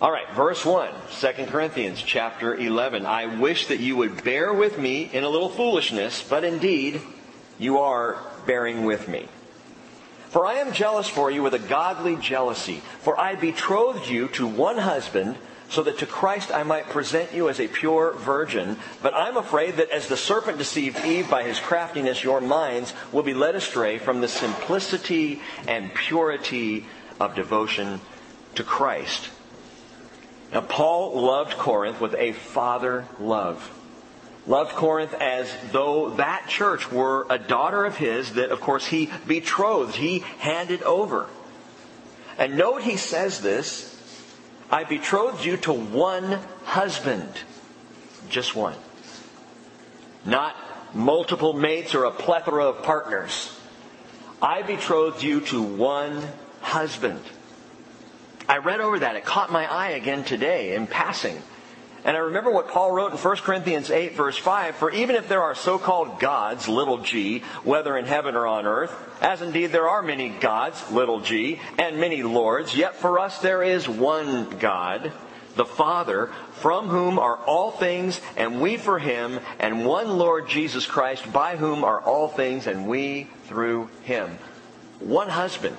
All right, verse 1, 2 Corinthians chapter 11. I wish that you would bear with me in a little foolishness, but indeed you are bearing with me. For I am jealous for you with a godly jealousy. For I betrothed you to one husband, so that to Christ I might present you as a pure virgin. But I'm afraid that as the serpent deceived Eve by his craftiness, your minds will be led astray from the simplicity and purity of devotion to Christ. Now, Paul loved Corinth with a father love. Loved Corinth as though that church were a daughter of his that, of course, he betrothed, he handed over. And note he says this, I betrothed you to one husband. Just one. Not multiple mates or a plethora of partners. I betrothed you to one husband. I read over that. It caught my eye again today in passing. And I remember what Paul wrote in 1 Corinthians 8, verse 5, for even if there are so-called gods, little g, whether in heaven or on earth, as indeed there are many gods, little g, and many lords, yet for us there is one God, the Father, from whom are all things, and we for Him, and one Lord Jesus Christ, by whom are all things, and we through Him. One husband.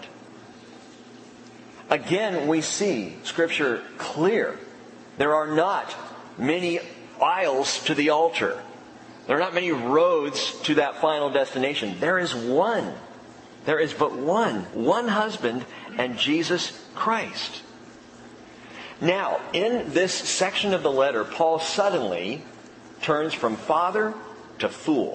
Again, we see Scripture clear. There are not many aisles to the altar. There are not many roads to that final destination. There is one. There is but one. One husband and Jesus Christ. Now, in this section of the letter, Paul suddenly turns from father to fool.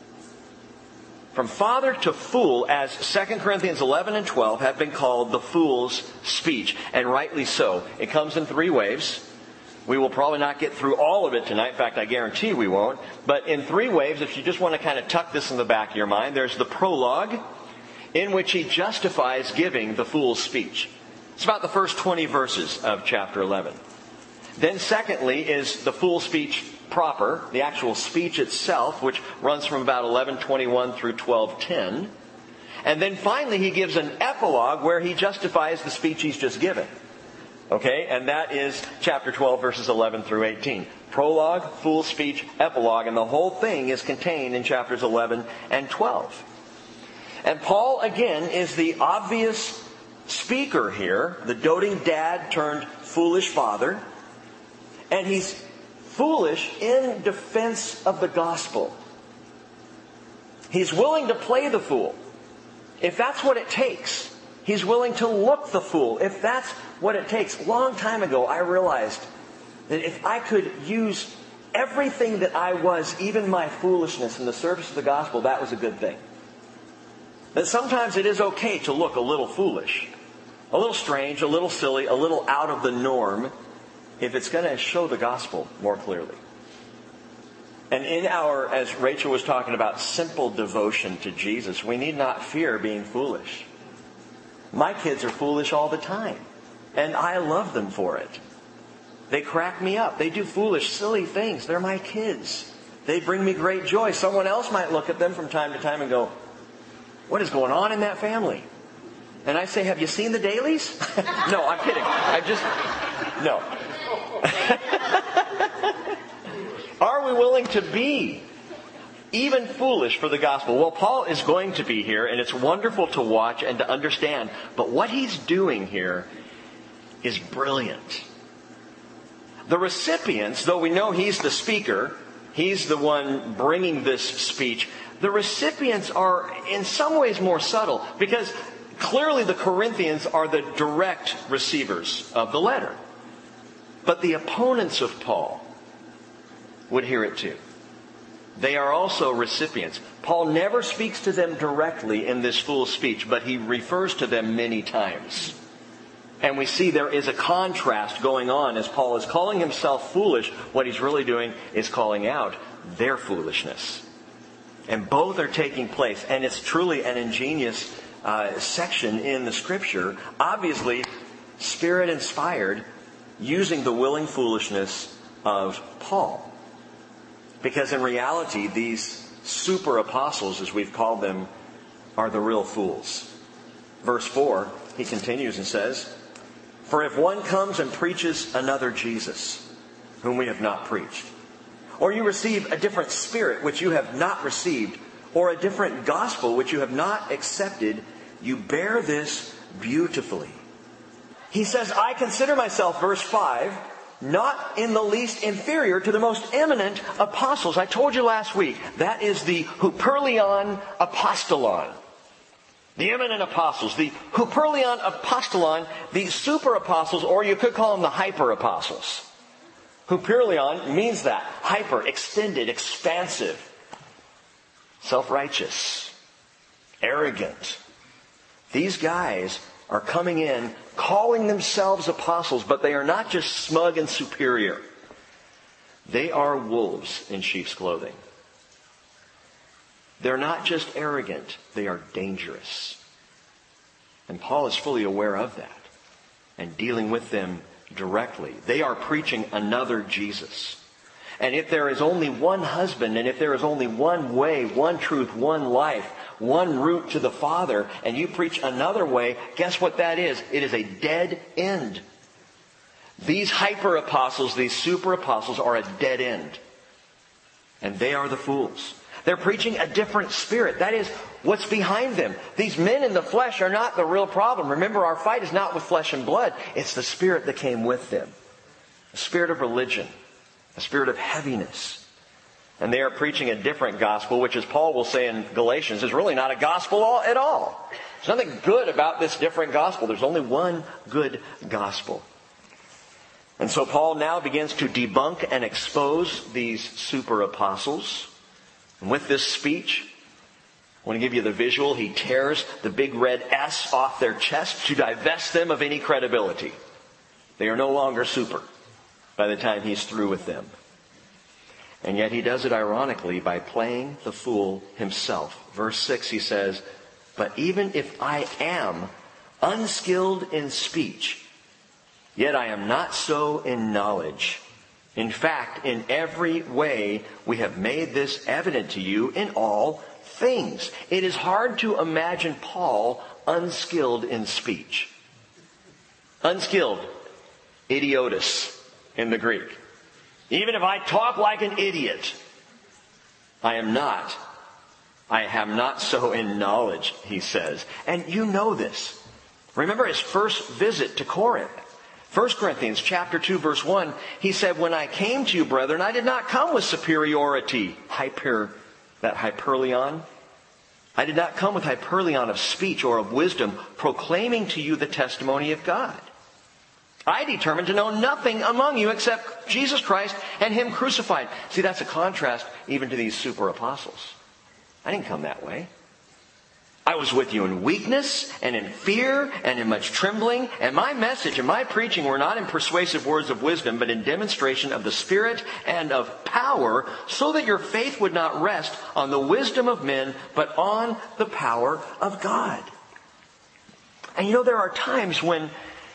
From father to fool, as 2 Corinthians 11 and 12 have been called the fool's speech. And rightly so. It comes in three waves. We will probably not get through all of it tonight. In fact, I guarantee we won't. But in three waves, if you just want to kind of tuck this in the back of your mind, there's the prologue, in which he justifies giving the fool's speech. It's about the first 20 verses of chapter 11. Then secondly is the fool's speech proper, the actual speech itself, which runs from about 11:21 through 12:10. And then finally he gives an epilogue where he justifies the speech he's just given. Okay, and that is chapter 12, verses 11 through 18. Prologue, fool's speech, epilogue, and the whole thing is contained in chapters 11 and 12. And Paul, again, is the obvious speaker here, the doting dad turned foolish father. And he's foolish in defense of the gospel. He's willing to play the fool, if that's what it takes. He's willing to look the fool, if that's what it takes. A long time ago, I realized that if I could use everything that I was, even my foolishness, in the service of the gospel, that was a good thing. That sometimes it is okay to look a little foolish, a little strange, a little silly, a little out of the norm, if it's going to show the gospel more clearly. And in our, as Rachel was talking about, simple devotion to Jesus, we need not fear being foolish. My kids are foolish all the time, and I love them for it. They crack me up. They do foolish, silly things. They're my kids. They bring me great joy. Someone else might look at them from time to time and go, what is going on in that family? And I say, have you seen the dailies? No, I'm kidding. No. Are we willing to be even foolish for the gospel? Well, Paul is going to be here, and it's wonderful to watch and to understand. But what he's doing here is brilliant. The recipients, though we know he's the speaker, he's the one bringing this speech, the recipients are in some ways more subtle, because clearly the Corinthians are the direct receivers of the letter. But the opponents of Paul would hear it too. They are also recipients. Paul never speaks to them directly in this fool's speech, but he refers to them many times. And we see there is a contrast going on as Paul is calling himself foolish. What he's really doing is calling out their foolishness. And both are taking place. And it's truly an ingenious section in the Scripture. Obviously, Spirit-inspired, using the willing foolishness of Paul. Because in reality, these super apostles, as we've called them, are the real fools. Verse 4, he continues and says, For if one comes and preaches another Jesus, whom we have not preached, or you receive a different spirit which you have not received, or a different gospel which you have not accepted, you bear this beautifully. He says, I consider myself, verse 5, not in the least inferior to the most eminent apostles. I told you last week, that is the Huperlion Apostolon. The eminent apostles, the Huperlion Apostolon, the super apostles, or you could call them the hyper apostles. Huperlion means that. Hyper, extended, expansive, self-righteous, arrogant. These guys are coming in, calling themselves apostles, but they are not just smug and superior. They are wolves in sheep's clothing. They're not just arrogant, they are dangerous. And Paul is fully aware of that and dealing with them directly. They are preaching another Jesus. And if there is only one husband, and if there is only one way, one truth, one life, one route to the Father, and you preach another way, guess what that is? It is a dead end. These hyper apostles, these super apostles are a dead end. And they are the fools. They're preaching a different spirit. That is what's behind them. These men in the flesh are not the real problem. Remember, our fight is not with flesh and blood. It's the spirit that came with them. A spirit of religion. A spirit of heaviness. And they are preaching a different gospel, which, as Paul will say in Galatians, is really not a gospel at all. There's nothing good about this different gospel. There's only one good gospel. And so Paul now begins to debunk and expose these super apostles. And with this speech, I want to give you the visual. He tears the big red S off their chest to divest them of any credibility. They are no longer super by the time he's through with them. And yet he does it ironically by playing the fool himself. Verse 6 he says, but even if I am unskilled in speech, yet I am not so in knowledge. In fact, in every way we have made this evident to you in all things. It is hard to imagine Paul unskilled in speech. Unskilled, idiotus in the Greek. Even if I talk like an idiot, I am not. I am not so in knowledge, he says. And you know this. Remember his first visit to Corinth. 1 Corinthians chapter 2 verse 1, he said, when I came to you, brethren, I did not come with superiority. That hyperlion. I did not come with hyperlion of speech or of wisdom, proclaiming to you the testimony of God. I determined to know nothing among you except Jesus Christ and Him crucified. See, that's a contrast even to these super apostles. I didn't come that way. I was with you in weakness and in fear and in much trembling. And my message and my preaching were not in persuasive words of wisdom, but in demonstration of the Spirit and of power, so that your faith would not rest on the wisdom of men, but on the power of God. And you know, there are times when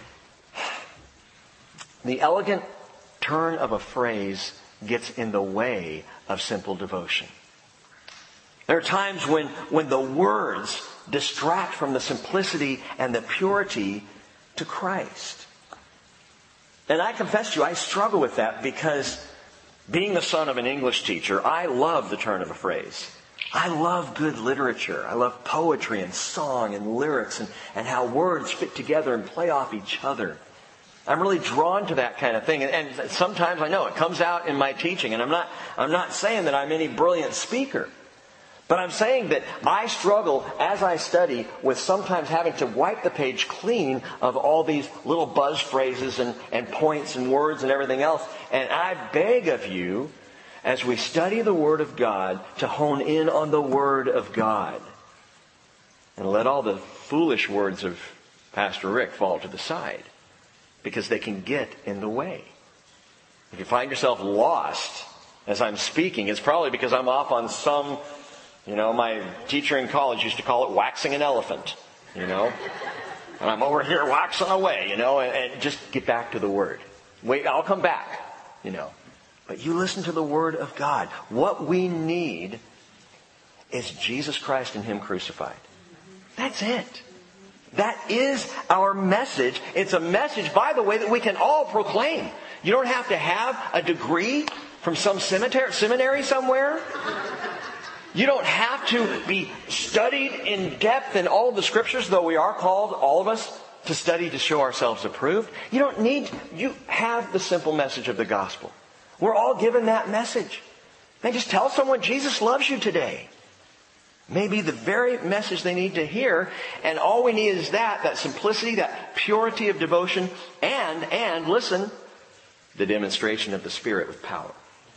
the elegant turn of a phrase gets in the way of simple devotion. There are times when the words distract from the simplicity and the purity to Christ. And I confess to you, I struggle with that because being the son of an English teacher, I love the turn of a phrase. I love good literature. I love poetry and song and lyrics and how words fit together and play off each other. I'm really drawn to that kind of thing. And sometimes I know it comes out in my teaching. And I'm not saying that I'm any brilliant speaker. But I'm saying that I struggle as I study with sometimes having to wipe the page clean of all these little buzz phrases and points and words and everything else. And I beg of you, as we study the Word of God, to hone in on the Word of God. And let all the foolish words of Pastor Rick fall to the side. Because they can get in the way. If you find yourself lost as I'm speaking, it's probably because I'm off on some... my teacher in college used to call it waxing an elephant, And I'm over here waxing away, and just get back to the Word. Wait, I'll come back, But you listen to the Word of God. What we need is Jesus Christ and Him crucified. That's it. That is our message. It's a message, by the way, that we can all proclaim. You don't have to have a degree from some seminary somewhere. You don't have to be studied in depth in all of the scriptures, though we are called, all of us, to study to show ourselves approved. You have the simple message of the gospel. We're all given that message. And just tell someone Jesus loves you today. Maybe the very message they need to hear, and all we need is that simplicity, that purity of devotion, and listen, the demonstration of the Spirit with power.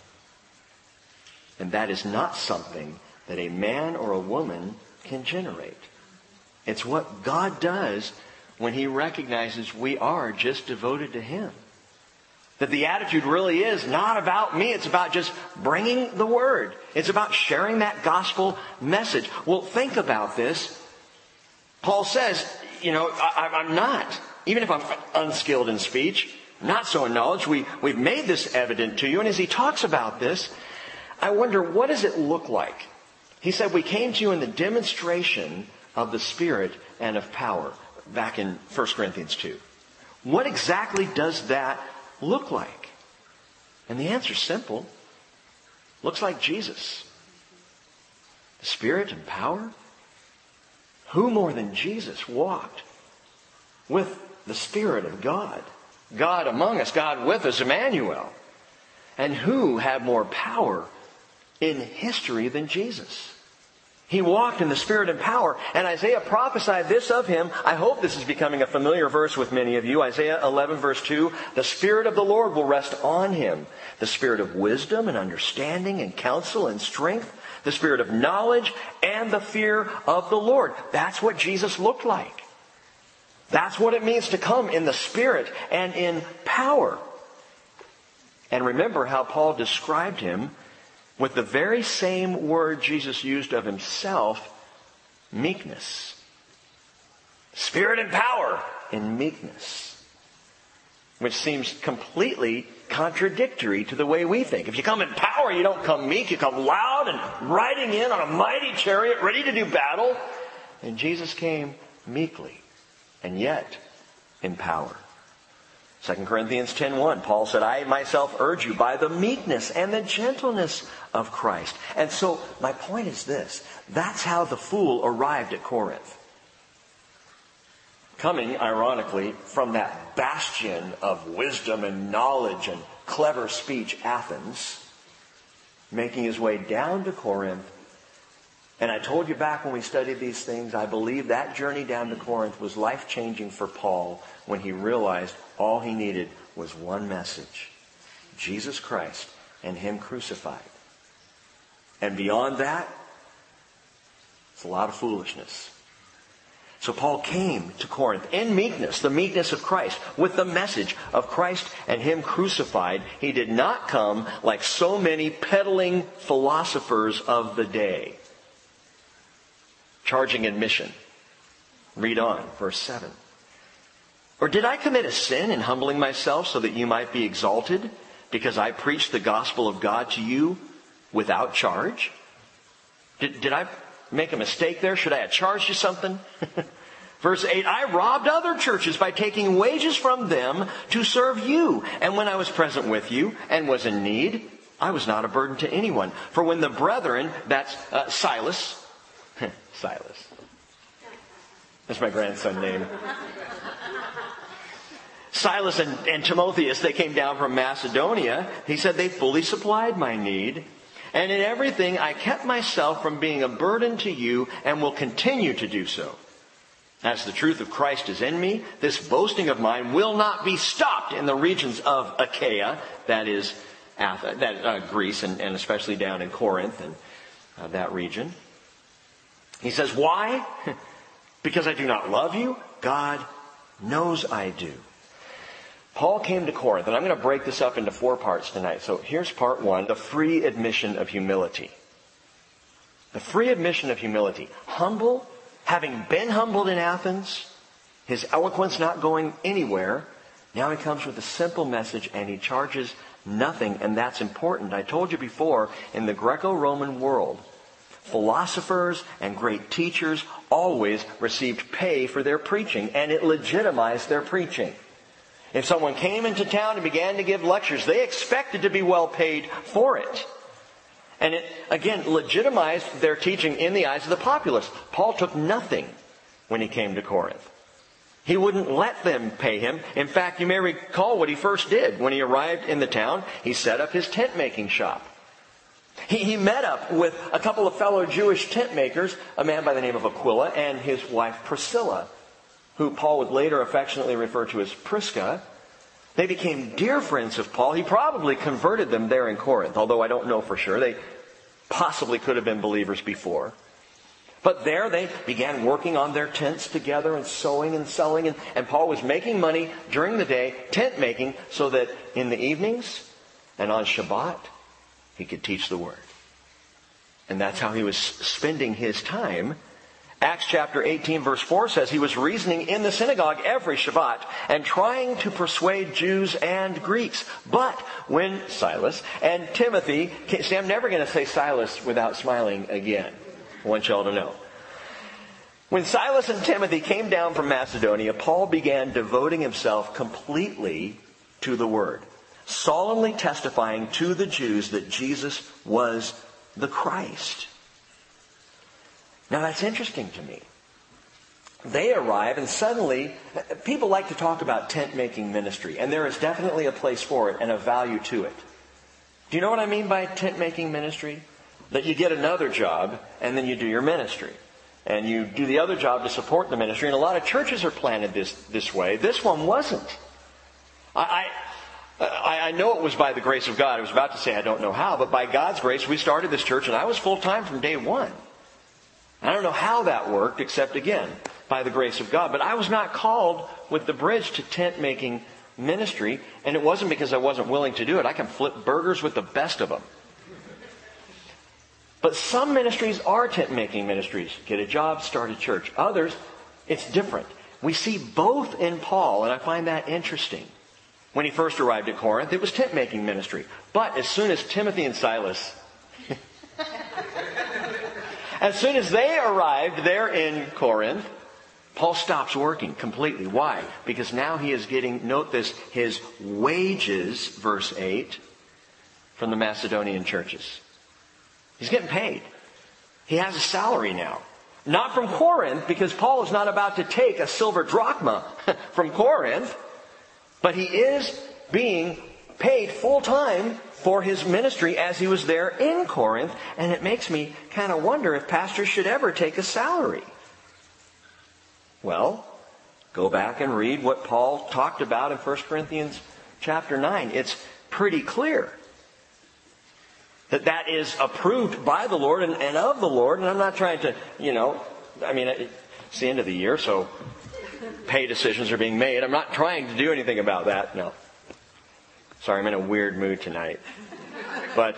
And that is not something that a man or a woman can generate. It's what God does when He recognizes we are just devoted to Him. That the attitude really is not about me. It's about just bringing the Word. It's about sharing that gospel message. Well, think about this. Paul says, I'm not. Even if I'm unskilled in speech, not so in knowledge, we've made this evident to you. And as he talks about this, I wonder, what does it look like? He said, we came to you in the demonstration of the Spirit and of power, back in 1 Corinthians 2. What exactly does that look like? And the answer is simple. Looks like Jesus. The Spirit and power. Who more than Jesus walked with the Spirit of God? God among us, God with us, Emmanuel. And who had more power in history than Jesus? He walked in the Spirit and power. And Isaiah prophesied this of Him. I hope this is becoming a familiar verse with many of you. Isaiah 11 verse 2. The Spirit of the Lord will rest on Him. The Spirit of wisdom and understanding and counsel and strength. The Spirit of knowledge and the fear of the Lord. That's what Jesus looked like. That's what it means to come in the Spirit and in power. And remember how Paul described Him with the very same word Jesus used of Himself, meekness. Spirit and power in meekness. Which seems completely contradictory to the way we think. If you come in power, you don't come meek. You come loud and riding in on a mighty chariot, ready to do battle. And Jesus came meekly, and yet in power. 2 Corinthians 10:1, Paul said, I myself urge you by the meekness and the gentleness of Christ. And so my point is this. That's how the fool arrived at Corinth. Coming, ironically, from that bastion of wisdom and knowledge and clever speech, Athens, making his way down to Corinth. And I told you back when we studied these things, I believe that journey down to Corinth was life-changing for Paul when he realized all he needed was one message. Jesus Christ and Him crucified. And beyond that, it's a lot of foolishness. So Paul came to Corinth in meekness, the meekness of Christ, with the message of Christ and Him crucified. He did not come like so many peddling philosophers of the day, charging admission. Read on, verse 7. Or did I commit a sin in humbling myself so that you might be exalted because I preached the gospel of God to you without charge? Did I make a mistake there? Should I have charged you something? Verse 8, I robbed other churches by taking wages from them to serve you. And when I was present with you and was in need, I was not a burden to anyone. For when the brethren, that's Silas. Silas. That's my grandson name. Silas and Timotheus, they came down from Macedonia. He said they fully supplied my need. And in everything I kept myself from being a burden to you and will continue to do so. As the truth of Christ is in me, this boasting of mine will not be stopped in the regions of Achaia, that is Greece, and especially down in Corinth and that region. He says, why? Because I do not love you? God knows I do. Paul came to Corinth, and I'm going to break this up into 4 parts tonight. So here's part 1, the free admission of humility. The free admission of humility. Humble, having been humbled in Athens, his eloquence not going anywhere, now he comes with a simple message and he charges nothing, and that's important. I told you before, in the Greco-Roman world, Philosophers and great teachers always received pay for their preaching, and it legitimized their preaching. If someone came into town and began to give lectures, they expected to be well paid for it. And it, again, legitimized their teaching in the eyes of the populace. Paul took nothing when he came to Corinth. He wouldn't let them pay him. In fact, you may recall what he first did. When he arrived in the town, he set up his tent-making shop. He met up with a couple of fellow Jewish tent makers, a man by the name of Aquila and his wife Priscilla, who Paul would later affectionately refer to as Prisca. They became dear friends of Paul. He probably converted them there in Corinth, although I don't know for sure. They possibly could have been believers before. But there they began working on their tents together and sewing and selling. And Paul was making money during the day, tent making, so that in the evenings and on Shabbat, he could teach the Word. And that's how he was spending his time. Acts chapter 18 verse 4 says he was reasoning in the synagogue every Shabbat and trying to persuade Jews and Greeks. But when Silas and Timothy, see, I'm never going to say Silas without smiling again. I want y'all to know. When Silas and Timothy came down from Macedonia, Paul began devoting himself completely to the Word, solemnly testifying to the Jews that Jesus was the Christ. Now that's interesting to me. They arrive and suddenly, people like to talk about tent-making ministry, and there is definitely a place for it and a value to it. Do you know what I mean by tent-making ministry? That you get another job and then you do your ministry. And you do the other job to support the ministry. And a lot of churches are planted this way. This one wasn't. I know it was by the grace of God. I was about to say I don't know how, but by God's grace we started this church and I was full-time from day one. I don't know how that worked except, again, by the grace of God. But I was not called with the bridge to tent-making ministry. And it wasn't because I wasn't willing to do it. I can flip burgers with the best of them. But some ministries are tent-making ministries. Get a job, start a church. Others, it's different. We see both in Paul, and I find that interesting. When he first arrived at Corinth, it was tent-making ministry. But as soon as Timothy and Silas, as soon as they arrived there in Corinth, Paul stops working completely. Why? Because now he is getting, note this, his wages, verse 8, from the Macedonian churches. He's getting paid. He has a salary now. Not from Corinth, because Paul is not about to take a silver drachma from Corinth, but he is being paid full-time for his ministry as he was there in Corinth, and it makes me kind of wonder if pastors should ever take a salary. Well, go back and read what Paul talked about in 1 Corinthians chapter 9. It's pretty clear that is approved by the Lord and of the Lord. And I'm not trying to, it's the end of the year, so pay decisions are being made. I'm not trying to do anything about that. No. Sorry, I'm in a weird mood tonight. But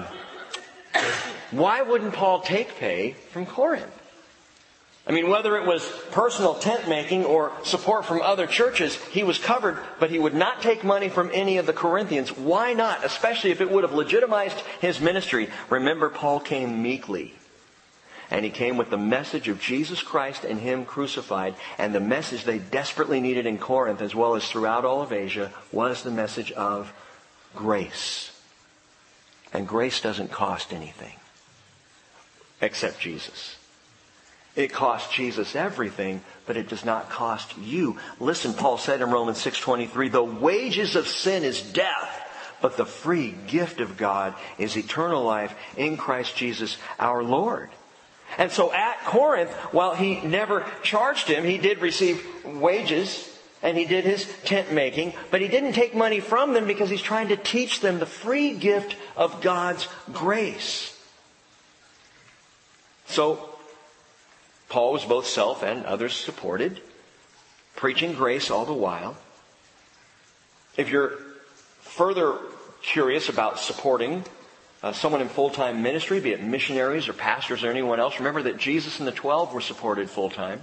why wouldn't Paul take pay from Corinth? I mean, whether it was personal tent making or support from other churches, he was covered, but he would not take money from any of the Corinthians. Why not? Especially if it would have legitimized his ministry. Remember, Paul came meekly. And he came with the message of Jesus Christ and Him crucified. And the message they desperately needed in Corinth, as well as throughout all of Asia, was the message of grace. And grace doesn't cost anything. Except Jesus. It cost Jesus everything, but it does not cost you. Listen, Paul said in Romans 6:23, the wages of sin is death, but the free gift of God is eternal life in Christ Jesus our Lord. And so at Corinth, while he never charged him, he did receive wages and he did his tent making, but he didn't take money from them because he's trying to teach them the free gift of God's grace. So Paul was both self and others supported, preaching grace all the while. If you're further curious about supporting someone in full-time ministry, be it missionaries or pastors or anyone else, remember that Jesus and the 12 were supported full-time.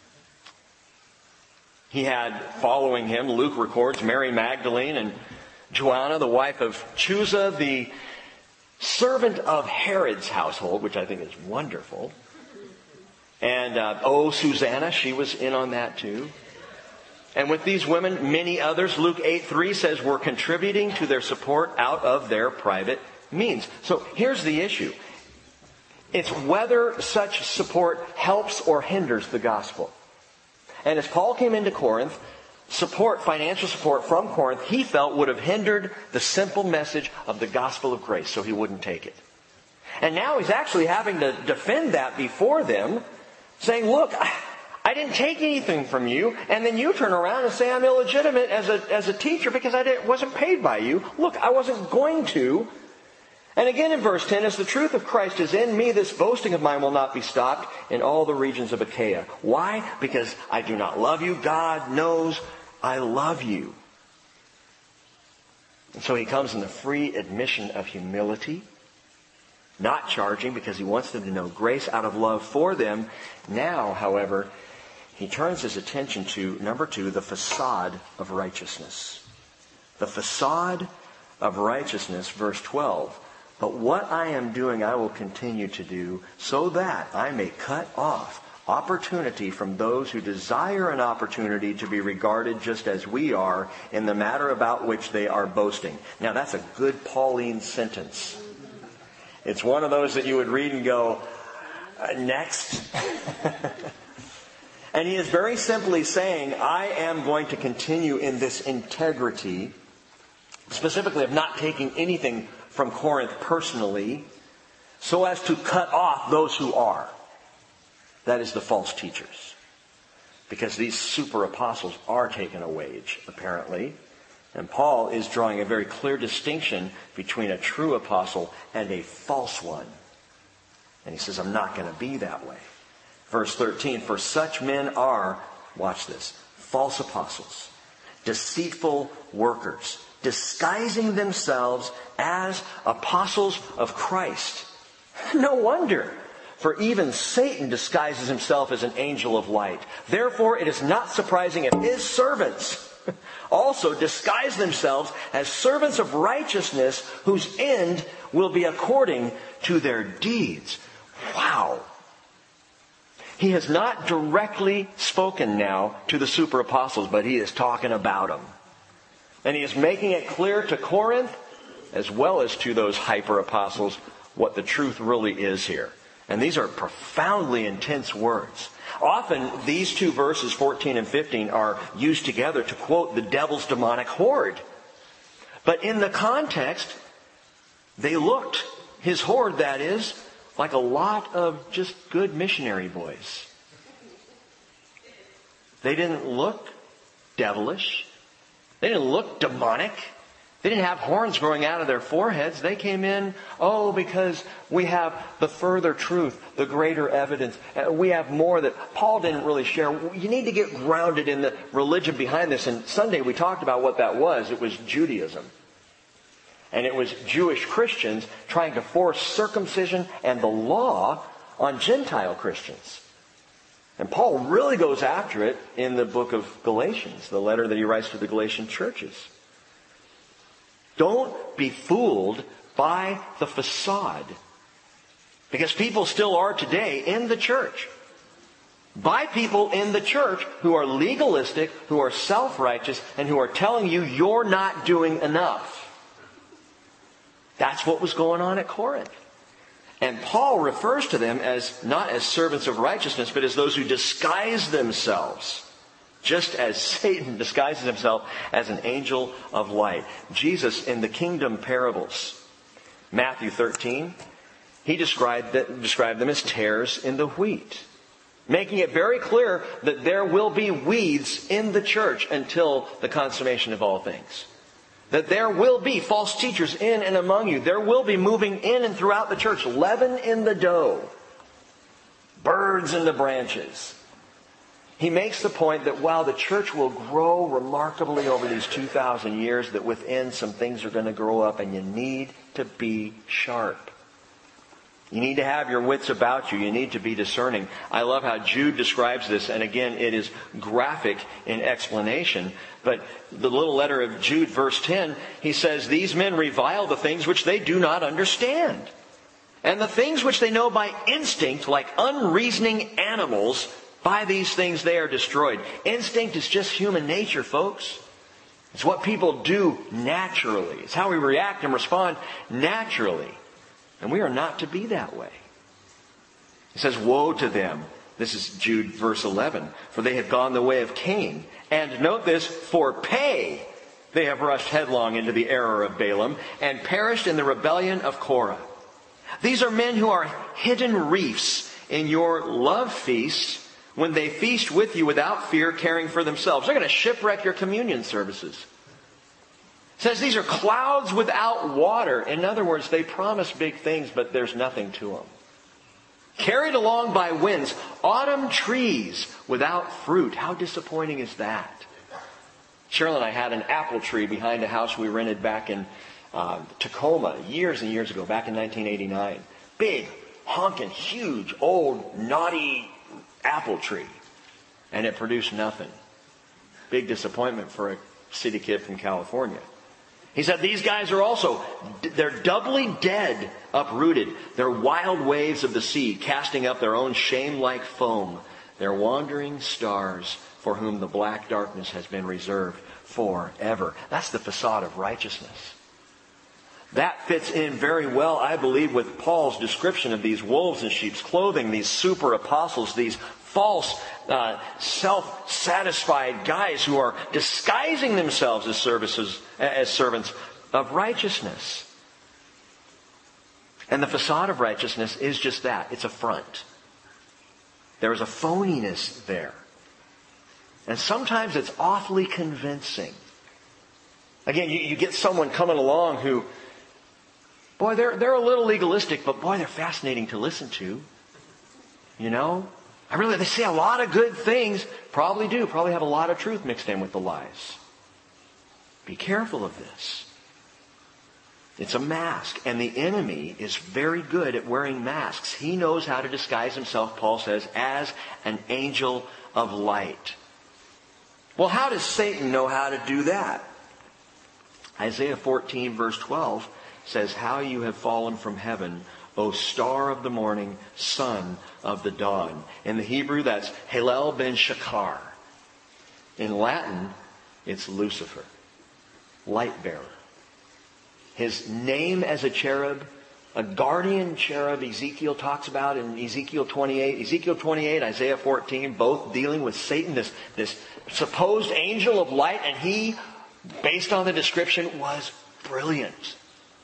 He had, following him, Luke records, Mary Magdalene and Joanna, the wife of Chuza, the servant of Herod's household, which I think is wonderful. And, Susanna, she was in on that too. And with these women, many others, Luke 8:3 says, were contributing to their support out of their private means. So here's the issue. It's whether such support helps or hinders the gospel. And as Paul came into Corinth, financial support from Corinth, he felt would have hindered the simple message of the gospel of grace, so he wouldn't take it. And now he's actually having to defend that before them, saying, look, I didn't take anything from you, and then you turn around and say I'm illegitimate as a teacher because I wasn't paid by you. Look, I wasn't going to. And again in verse 10, as the truth of Christ is in me, this boasting of mine will not be stopped in all the regions of Achaia. Why? Because I do not love you. God knows I love you. And so he comes in the free admission of humility, not charging because he wants them to know grace out of love for them. Now, however, he turns his attention to, number 2, the facade of righteousness. The facade of righteousness, verse 12. But what I am doing, I will continue to do, so that I may cut off opportunity from those who desire an opportunity to be regarded just as we are in the matter about which they are boasting. Now, that's a good Pauline sentence. It's one of those that you would read and go, next. And he is very simply saying, I am going to continue in this integrity, specifically of not taking anything from Corinth personally, so as to cut off those who are. That is the false teachers. Because these super apostles are taking a wage, apparently. And Paul is drawing a very clear distinction between a true apostle and a false one. And he says, I'm not going to be that way. Verse 13, for such men are, watch this, false apostles, deceitful workers, disguising themselves as apostles of Christ. No wonder, for even Satan disguises himself as an angel of light. Therefore, it is not surprising if his servants also disguise themselves as servants of righteousness, whose end will be according to their deeds. Wow. He has not directly spoken now to the super apostles, but he is talking about them. And he is making it clear to Corinth, as well as to those hyper apostles, what the truth really is here. And these are profoundly intense words. Often these two verses, 14 and 15, are used together to quote the devil's demonic horde. But in the context, they looked, his horde that is, like a lot of just good missionary boys. They didn't look devilish. They didn't look demonic. They didn't have horns growing out of their foreheads. They came in, because we have the further truth, the greater evidence. We have more that Paul didn't really share. You need to get grounded in the religion behind this. And Sunday we talked about what that was. It was Judaism. And it was Jewish Christians trying to force circumcision and the law on Gentile Christians. And Paul really goes after it in the book of Galatians, the letter that he writes to the Galatian churches. Don't be fooled by the facade. Because people still are today in the church. By people in the church who are legalistic, who are self-righteous, and who are telling you you're not doing enough. That's what was going on at Corinth. And Paul refers to them as not as servants of righteousness, but as those who disguise themselves, just as Satan disguises himself as an angel of light. Jesus, in the kingdom parables, Matthew 13, he described them as tares in the wheat, making it very clear that there will be weeds in the church until the consummation of all things. That there will be false teachers in and among you. There will be moving in and throughout the church, leaven in the dough, birds in the branches. He makes the point that while the church will grow remarkably over these 2,000 years, that within some things are going to grow up and you need to be sharp. You need to have your wits about you. You need to be discerning. I love how Jude describes this, and again, it is graphic in explanation. But the little letter of Jude, verse 10, he says, "These men revile the things which they do not understand. And the things which they know by instinct, like unreasoning animals, by these things they are destroyed." Instinct is just human nature, folks. It's what people do naturally. It's how we react and respond naturally. And we are not to be that way. He says, "Woe to them." This is Jude verse 11. "For they have gone the way of Cain. And note this, for pay they have rushed headlong into the error of Balaam and perished in the rebellion of Korah. These are men who are hidden reefs in your love feasts when they feast with you without fear, caring for themselves." They're going to shipwreck your communion services. It says these are clouds without water. In other words, they promise big things, but there's nothing to them. Carried along by winds, autumn trees without fruit. How disappointing is that? Cheryl and I had an apple tree behind a house we rented back in Tacoma years and years ago, back in 1989. Big, honking, huge, old, naughty apple tree. And it produced nothing. Big disappointment for a city kid from California. He said these guys are also, they're doubly dead, uprooted. They're wild waves of the sea, casting up their own shame-like foam. They're wandering stars for whom the black darkness has been reserved forever. That's the facade of righteousness. That fits in very well, I believe, with Paul's description of these wolves in sheep's clothing, these super apostles, these false, self-satisfied guys who are disguising themselves as servants of righteousness. And the facade of righteousness is just that. It's a front. There is a phoniness there. And sometimes it's awfully convincing. Again, you get someone coming along who, boy, they're a little legalistic, but boy, they're fascinating to listen to. You know? They say a lot of good things. Probably have a lot of truth mixed in with the lies. Be careful of this. It's a mask. And the enemy is very good at wearing masks. He knows how to disguise himself, Paul says, as an angel of light. Well, how does Satan know how to do that? Isaiah 14 verse 12 says, "How you have fallen from heaven, O star of the morning, son of the dawn." In the Hebrew, that's Hillel ben Shakar. In Latin, it's Lucifer, light bearer. His name as a cherub, a guardian cherub, Ezekiel talks about in Ezekiel 28. Ezekiel 28, Isaiah 14, both dealing with Satan, this supposed angel of light, and he, based on the description, was brilliant.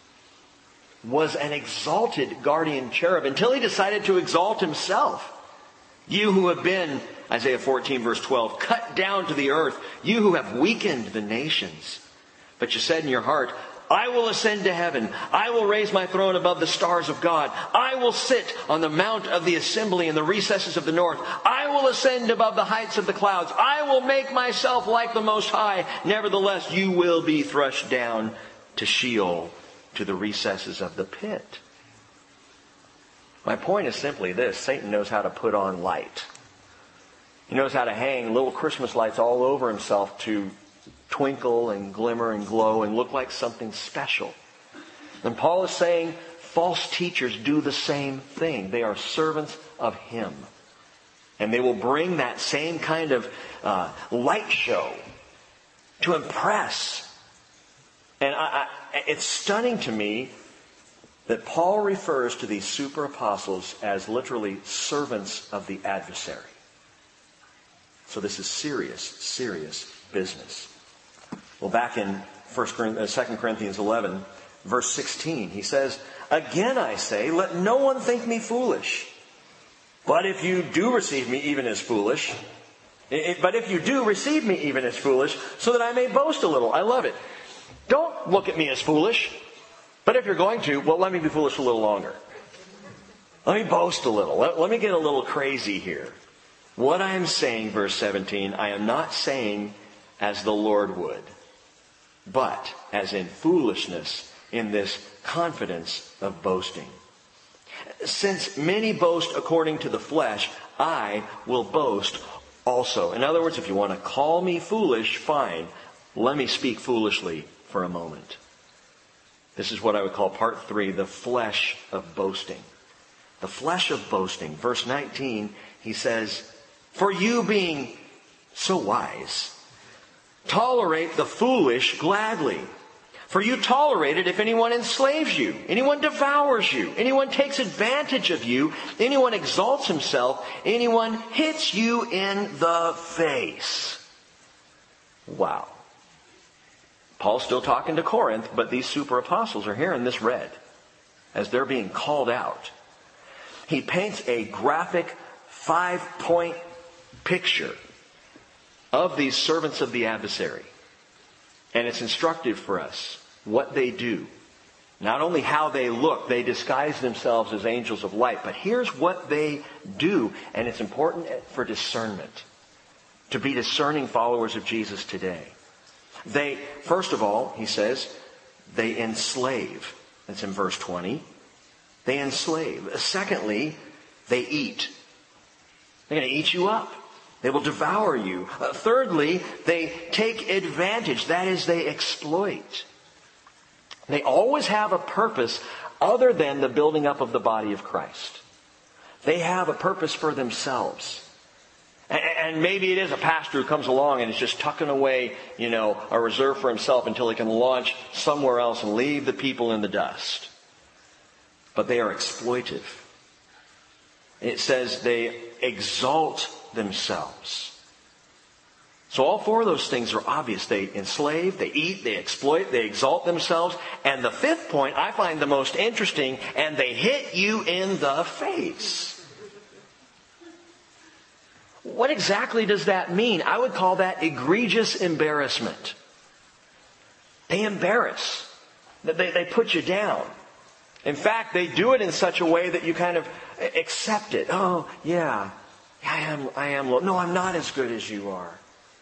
Was an exalted guardian cherub until he decided to exalt himself. "You who have been," Isaiah 14 verse 12, "cut down to the earth, you who have weakened the nations. But you said in your heart, I will ascend to heaven. I will raise my throne above the stars of God. I will sit on the mount of the assembly in the recesses of the north. I will ascend above the heights of the clouds. I will make myself like the Most High. Nevertheless, you will be thrust down to Sheol, to the recesses of the pit." My point is simply this. Satan knows how to put on light. He knows how to hang little Christmas lights all over himself to twinkle and glimmer and glow and look like something special. And Paul is saying false teachers do the same thing. They are servants of him. And they will bring that same kind of light show to impress. And it's stunning to me that Paul refers to these super apostles as literally servants of the adversary. So this is serious, serious business. Well, back in 2 Corinthians 11, verse 16, he says, "Again I say, let no one think me foolish. But if you do receive me even as foolish, so that I may boast a little." I love it. Don't look at me as foolish. But if you're going to, well, let me be foolish a little longer. Let me boast a little. Let me get a little crazy here. What I am saying, verse 17, I am not saying as the Lord would, but as in foolishness, in this confidence of boasting. Since many boast according to the flesh, I will boast also. In other words, if you want to call me foolish, fine. Let me speak foolishly for a moment. This is what I would call part 3, the flesh of boasting. The flesh of boasting. Verse 19, he says, for you being so wise, tolerate the foolish gladly. For you tolerate it if anyone enslaves you, anyone devours you, anyone takes advantage of you, anyone exalts himself, anyone hits you in the face. Wow. Paul's still talking to Corinth, but these super apostles are hearing this read as they're being called out. He paints a graphic 5-point picture of these servants of the adversary. And it's instructive for us what they do. Not only how they look, they disguise themselves as angels of light. But here's what they do, and it's important for discernment. To be discerning followers of Jesus today. They, first of all, he says, they enslave. That's in verse 20. They enslave. Secondly, they eat. They're going to eat you up. They will devour you. Thirdly, they take advantage. That is, they exploit. They always have a purpose other than the building up of the body of Christ. They have a purpose for themselves. And maybe it is a pastor who comes along and is just tucking away, a reserve for himself until he can launch somewhere else and leave the people in the dust. But they are exploitive. It says they exalt themselves. So all 4 of those things are obvious. They enslave, they eat, they exploit, they exalt themselves. And the 5th point I find the most interesting, and they hit you in the face. What exactly does that mean? I would call that egregious embarrassment. They embarrass. They put you down. In fact, they do it in such a way that you kind of accept it. Oh, yeah. I am low. No, I'm not as good as you are.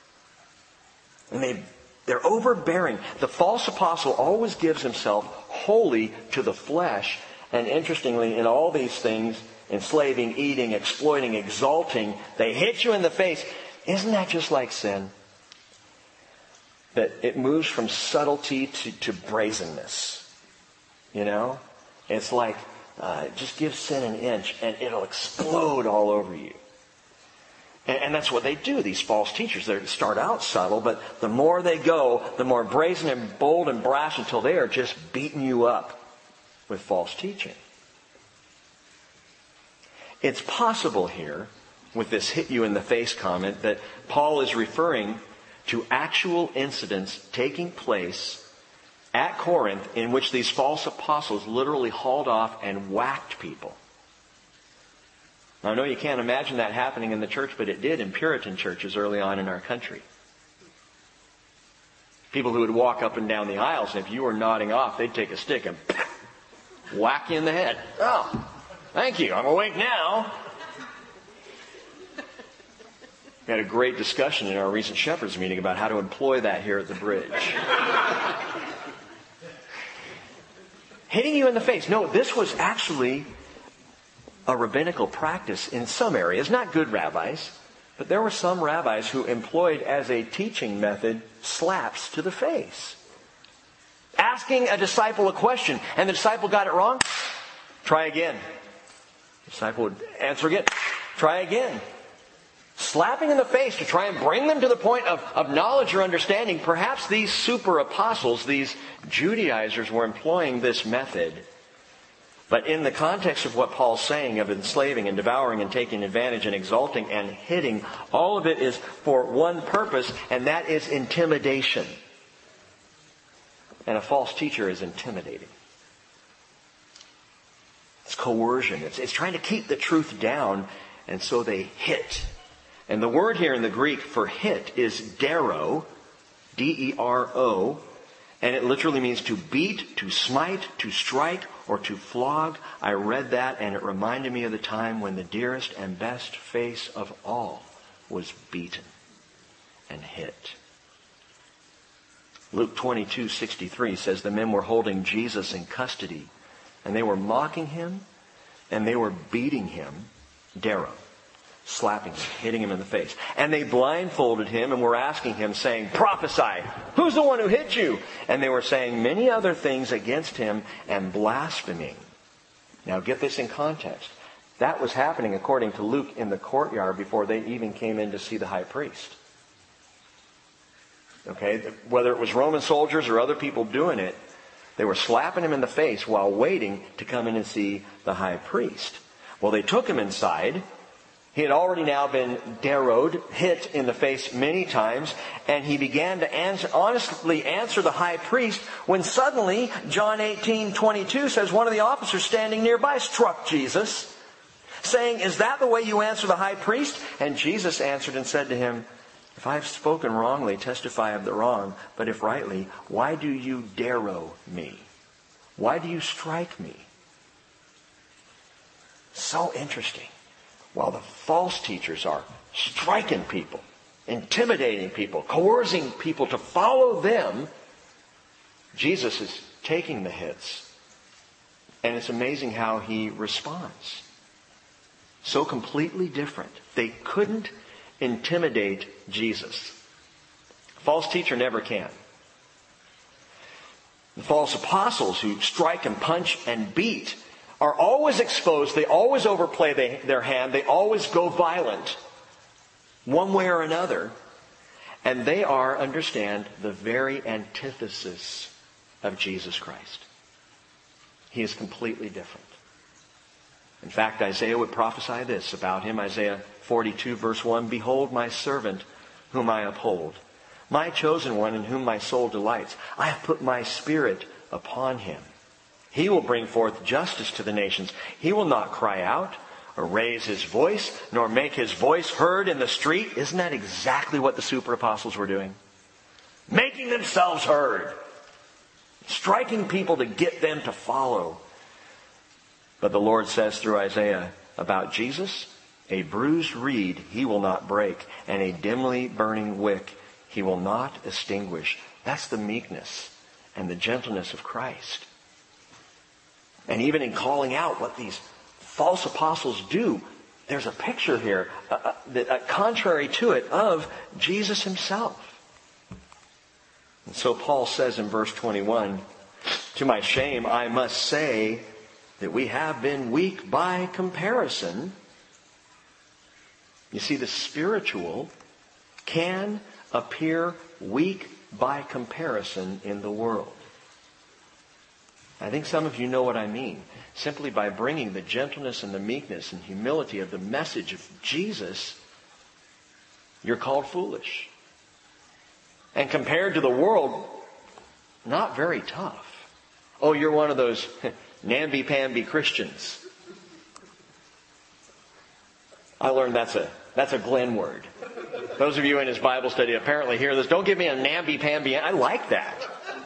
And they're overbearing. The false apostle always gives himself wholly to the flesh. And interestingly, in all these things, enslaving, eating, exploiting, exalting, they hit you in the face. Isn't that just like sin? That it moves from subtlety to brazenness. It's like, just give sin an inch and it'll explode all over you. And that's what they do, these false teachers. They start out subtle, but the more they go, the more brazen and bold and brash until they are just beating you up with false teaching. It's possible here, with this hit you in the face comment, that Paul is referring to actual incidents taking place at Corinth in which these false apostles literally hauled off and whacked people. Now, I know you can't imagine that happening in the church, but it did in Puritan churches early on in our country. People who would walk up and down the aisles, and if you were nodding off, they'd take a stick and whack you in the head. Oh, thank you. I'm awake now. We had a great discussion in our recent Shepherd's meeting about how to employ that here at the bridge. Hitting you in the face. No, this was actually a rabbinical practice in some areas. Not good rabbis, but there were some rabbis who employed as a teaching method slaps to the face. Asking a disciple a question, and the disciple got it wrong, try again. The disciple would answer again, try again. Slapping in the face to try and bring them to the point of knowledge or understanding. Perhaps these super apostles, these Judaizers, were employing this method. But in the context of what Paul's saying of enslaving and devouring and taking advantage and exalting and hitting, all of it is for one purpose, and that is intimidation. And a false teacher is intimidating. It's coercion. It's trying to keep the truth down, and so they hit. And the word here in the Greek for hit is dero, D-E-R-O, and it literally means to beat, to smite, to strike, or to flog. I read that and it reminded me of the time when the dearest and best face of all was beaten and hit. Luke 22:63 says the men were holding Jesus in custody and they were mocking him And they were beating him, Darrow, slapping him, hitting him in the face. And they blindfolded him and were asking him, saying, "Prophesy, who's the one who hit you?" And they were saying many other things against him and blaspheming. Now get this in context. That was happening, according to Luke, in the courtyard before they even came in to see the high priest. Okay, whether it was Roman soldiers or other people doing it, they were slapping him in the face while waiting to come in and see the high priest. Well, they took him inside. He had already now been darrowed, hit in the face many times, and he began to honestly answer the high priest when suddenly, John 18:22 says, one of the officers standing nearby struck Jesus, saying, "Is that the way you answer the high priest?" And Jesus answered and said to him, "If I have spoken wrongly, testify of the wrong. But if rightly, why do you darrow me? Why do you strike me?" So interesting. While the false teachers are striking people, intimidating people, coercing people to follow them, Jesus is taking the hits. And it's amazing how he responds. So completely different. They couldn't intimidate Jesus. A false teacher never can. The false apostles who strike and punch and beat are always exposed. They always overplay their hand. They always go violent, one way or another. And they are, understand, the very antithesis of Jesus Christ. He is completely different. In fact, Isaiah would prophesy this about him. Isaiah 42 verse 1, "Behold my servant whom I uphold, my chosen one in whom my soul delights. I have put my spirit upon him. He will bring forth justice to the nations. He will not cry out or raise his voice, nor make his voice heard in the street." Isn't that exactly what the super apostles were doing? Making themselves heard. Striking people to get them to follow. But the Lord says through Isaiah about Jesus, "A bruised reed he will not break, and a dimly burning wick he will not extinguish." That's the meekness and the gentleness of Christ. And even in calling out what these false apostles do, there's a picture here, contrary to it, of Jesus himself. And so Paul says in verse 21, "To my shame I must say that we have been weak by comparison." You see, the spiritual can appear weak by comparison in the world. I think some of you know what I mean. Simply by bringing the gentleness and the meekness and humility of the message of Jesus, you're called foolish. And compared to the world, not very tough. Oh, you're one of those namby-pamby Christians. I learned that's a Glenn word. Those of you in his Bible study apparently hear this. Don't give me a namby-pamby. I like that.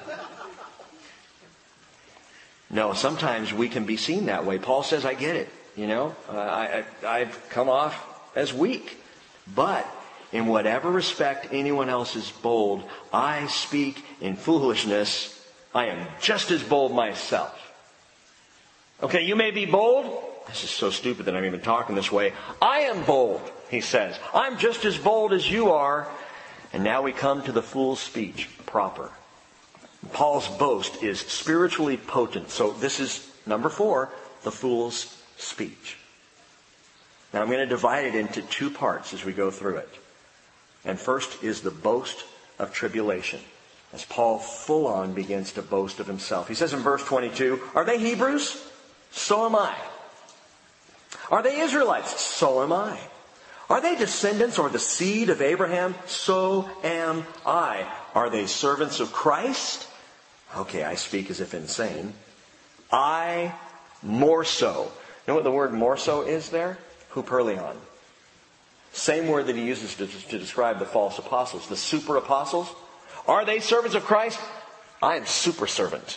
No, sometimes we can be seen that way. Paul says, I get it. You know, I've come off as weak. But in whatever respect anyone else is bold, I speak in foolishness. I am just as bold myself. Okay, you may be bold. This is so stupid that I'm even talking this way. I am bold, he says. I'm just as bold as you are. And now we come to the fool's speech proper. Paul's boast is spiritually potent. So this is number 4, the fool's speech. Now I'm going to divide it into 2 parts as we go through it. And first is the boast of tribulation. As Paul full on begins to boast of himself. He says in verse 22, "Are they Hebrews? So am I. Are they Israelites? So am I. Are they descendants or the seed of Abraham? So am I. Are they servants of Christ? Okay, I speak as if insane. I more so." You know what the word more so is there? Huperleon. Same word that he uses to describe the false apostles, the super apostles. Are they servants of Christ? I am super servant.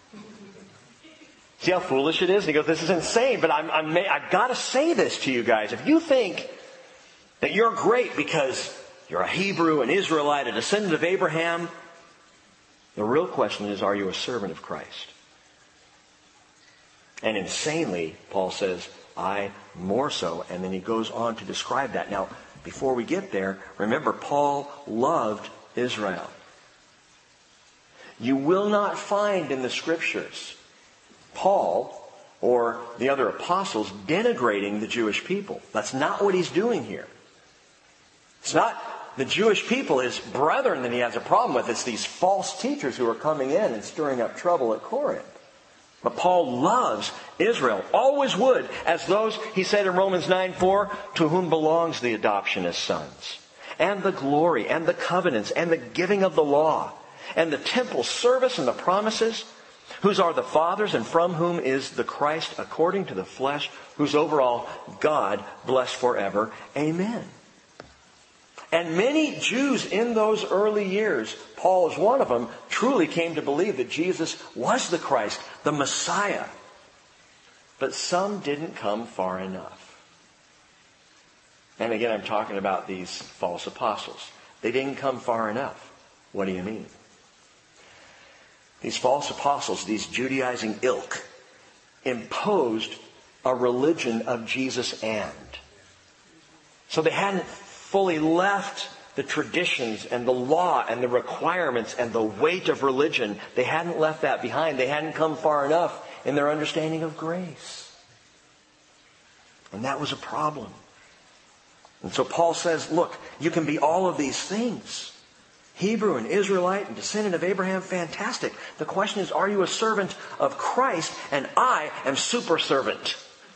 See how foolish it is? He goes, this is insane, but I've got to say this to you guys. If you think that you're great because you're a Hebrew, an Israelite, a descendant of Abraham, the real question is, are you a servant of Christ? And insanely, Paul says, I more so. And then he goes on to describe that. Now, before we get there, remember, Paul loved Israel. You will not find in the Scriptures Paul or the other apostles denigrating the Jewish people. That's not what he's doing here. It's not the Jewish people, his brethren, that he has a problem with. It's these false teachers who are coming in and stirring up trouble at Corinth. But Paul loves Israel, always would, as those, he said in Romans 9:4, to whom belongs the adoption as sons, and the glory, and the covenants, and the giving of the law, and the temple service and the promises, whose are the fathers, and from whom is the Christ according to the flesh, who's over all God, blessed forever. Amen. And many Jews in those early years, Paul is one of them, truly came to believe that Jesus was the Christ, the Messiah. But some didn't come far enough. And again, I'm talking about these false apostles. They didn't come far enough. What do you mean? These false apostles, these Judaizing ilk, imposed a religion of Jesus and. So they hadn't fully left the traditions and the law and the requirements and the weight of religion. They hadn't left that behind. They hadn't come far enough in their understanding of grace. And that was a problem. And so Paul says, look, you can be all of these things. Hebrew and Israelite and descendant of Abraham, fantastic. The question is, are you a servant of Christ? And I am super servant.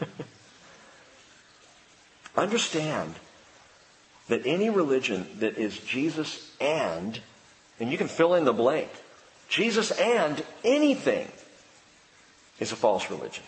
Understand that any religion that is Jesus and you can fill in the blank, Jesus and anything, is a false religion.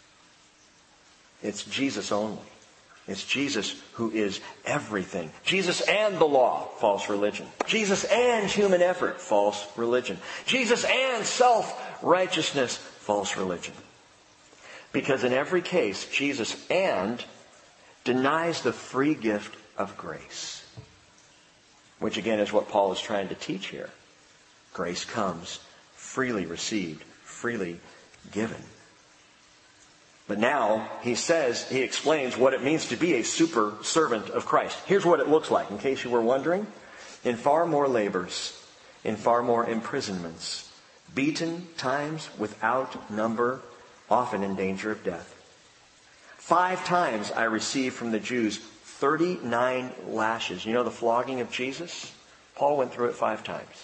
It's Jesus only. It's Jesus who is everything. Jesus and the law, false religion. Jesus and human effort, false religion. Jesus and self-righteousness, false religion. Because in every case, Jesus and denies the free gift of grace. Which again is what Paul is trying to teach here. Grace comes freely received, freely given. But now he explains what it means to be a super servant of Christ. Here's what it looks like, in case you were wondering. In far more labors, in far more imprisonments, beaten times without number, often in danger of death. 5 times I received from the Jews 39 lashes. You know the flogging of Jesus? Paul went through it 5 times.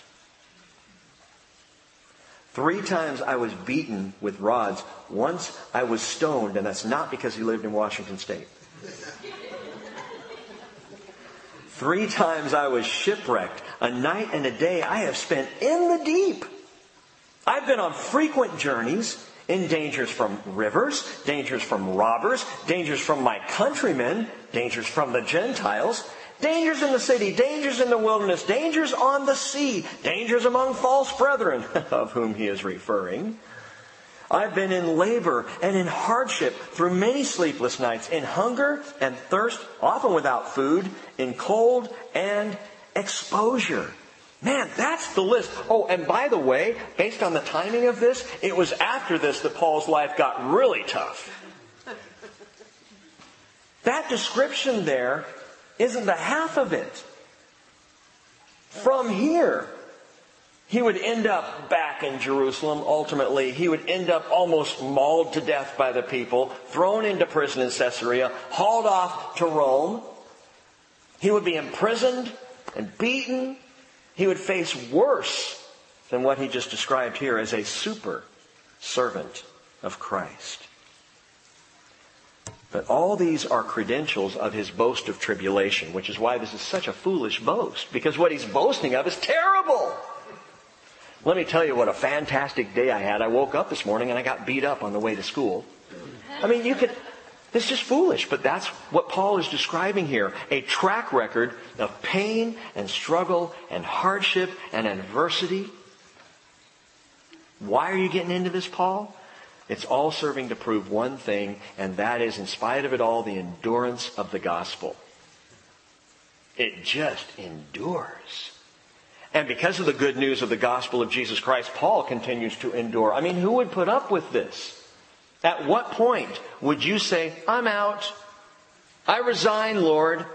3 times I was beaten with rods. Once I was stoned, and that's not because he lived in Washington State. 3 times I was shipwrecked. A night and a day I have spent in the deep. I've been on frequent journeys, in dangers from rivers, dangers from robbers, dangers from my countrymen, dangers from the Gentiles, dangers in the city, dangers in the wilderness, dangers on the sea, dangers among false brethren, of whom he is referring. I've been in labor and in hardship through many sleepless nights, in hunger and thirst, often without food, in cold and exposure. Man, that's the list. Oh, and by the way, based on the timing of this, it was after this that Paul's life got really tough. That description there isn't the half of it. From here, he would end up back in Jerusalem. Ultimately, he would end up almost mauled to death by the people, thrown into prison in Caesarea, hauled off to Rome. He would be imprisoned and beaten. He would face worse than what he just described here as a super servant of Christ. But all these are credentials of his boast of tribulation, which is why this is such a foolish boast, because what he's boasting of is terrible. Let me tell you what a fantastic day I had. I woke up this morning and I got beat up on the way to school. I mean, it's just foolish, but that's what Paul is describing here. A track record of pain and struggle and hardship and adversity. Why are you getting into this, Paul? It's all serving to prove one thing, and that is, in spite of it all, the endurance of the gospel. It just endures. And because of the good news of the gospel of Jesus Christ, Paul continues to endure. I mean, who would put up with this? At what point would you say, I'm out. I resign, Lord.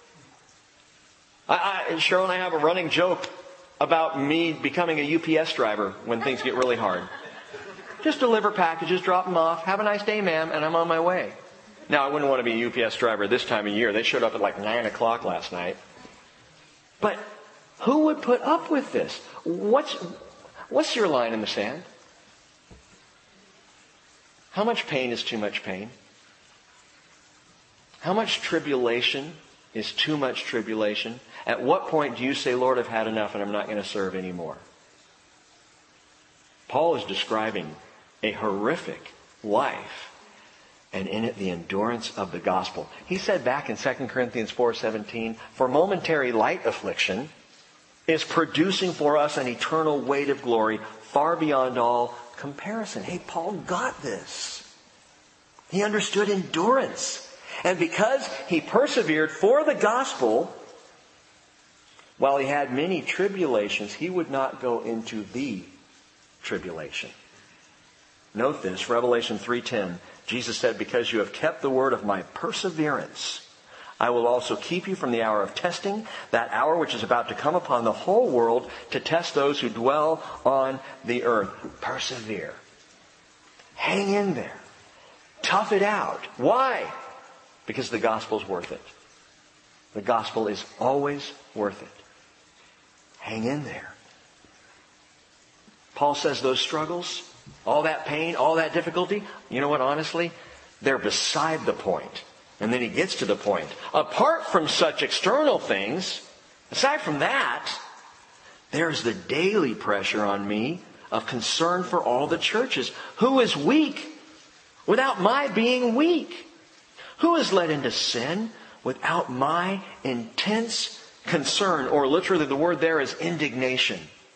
Cheryl and I have a running joke about me becoming a UPS driver when things get really hard. Just deliver packages, drop them off. Have a nice day, ma'am, and I'm on my way. Now, I wouldn't want to be a UPS driver this time of year. They showed up at like 9 o'clock last night. But who would put up with this? What's your line in the sand? How much pain is too much pain? How much tribulation is too much tribulation? At what point do you say, Lord, I've had enough and I'm not going to serve anymore? Paul is describing a horrific life, and in it the endurance of the gospel. He said back in 2 Corinthians 4:17, for momentary light affliction is producing for us an eternal weight of glory far beyond all comparison. Hey, Paul got this. He understood endurance. And because he persevered for the gospel, while he had many tribulations, he would not go into the tribulation. Note this, Revelation 3:10. Jesus said, because you have kept the word of my perseverance, I will also keep you from the hour of testing, that hour which is about to come upon the whole world to test those who dwell on the earth. Persevere. Hang in there. Tough it out. Why? Because the gospel's worth it. The gospel is always worth it. Hang in there. Paul says those struggles, all that pain, all that difficulty, you know what, honestly, they're beside the point. And then he gets to the point. Apart from such external things, aside from that, there's the daily pressure on me of concern for all the churches. Who is weak without my being weak? Who is led into sin without my intense concern? Or literally the word there is indignation.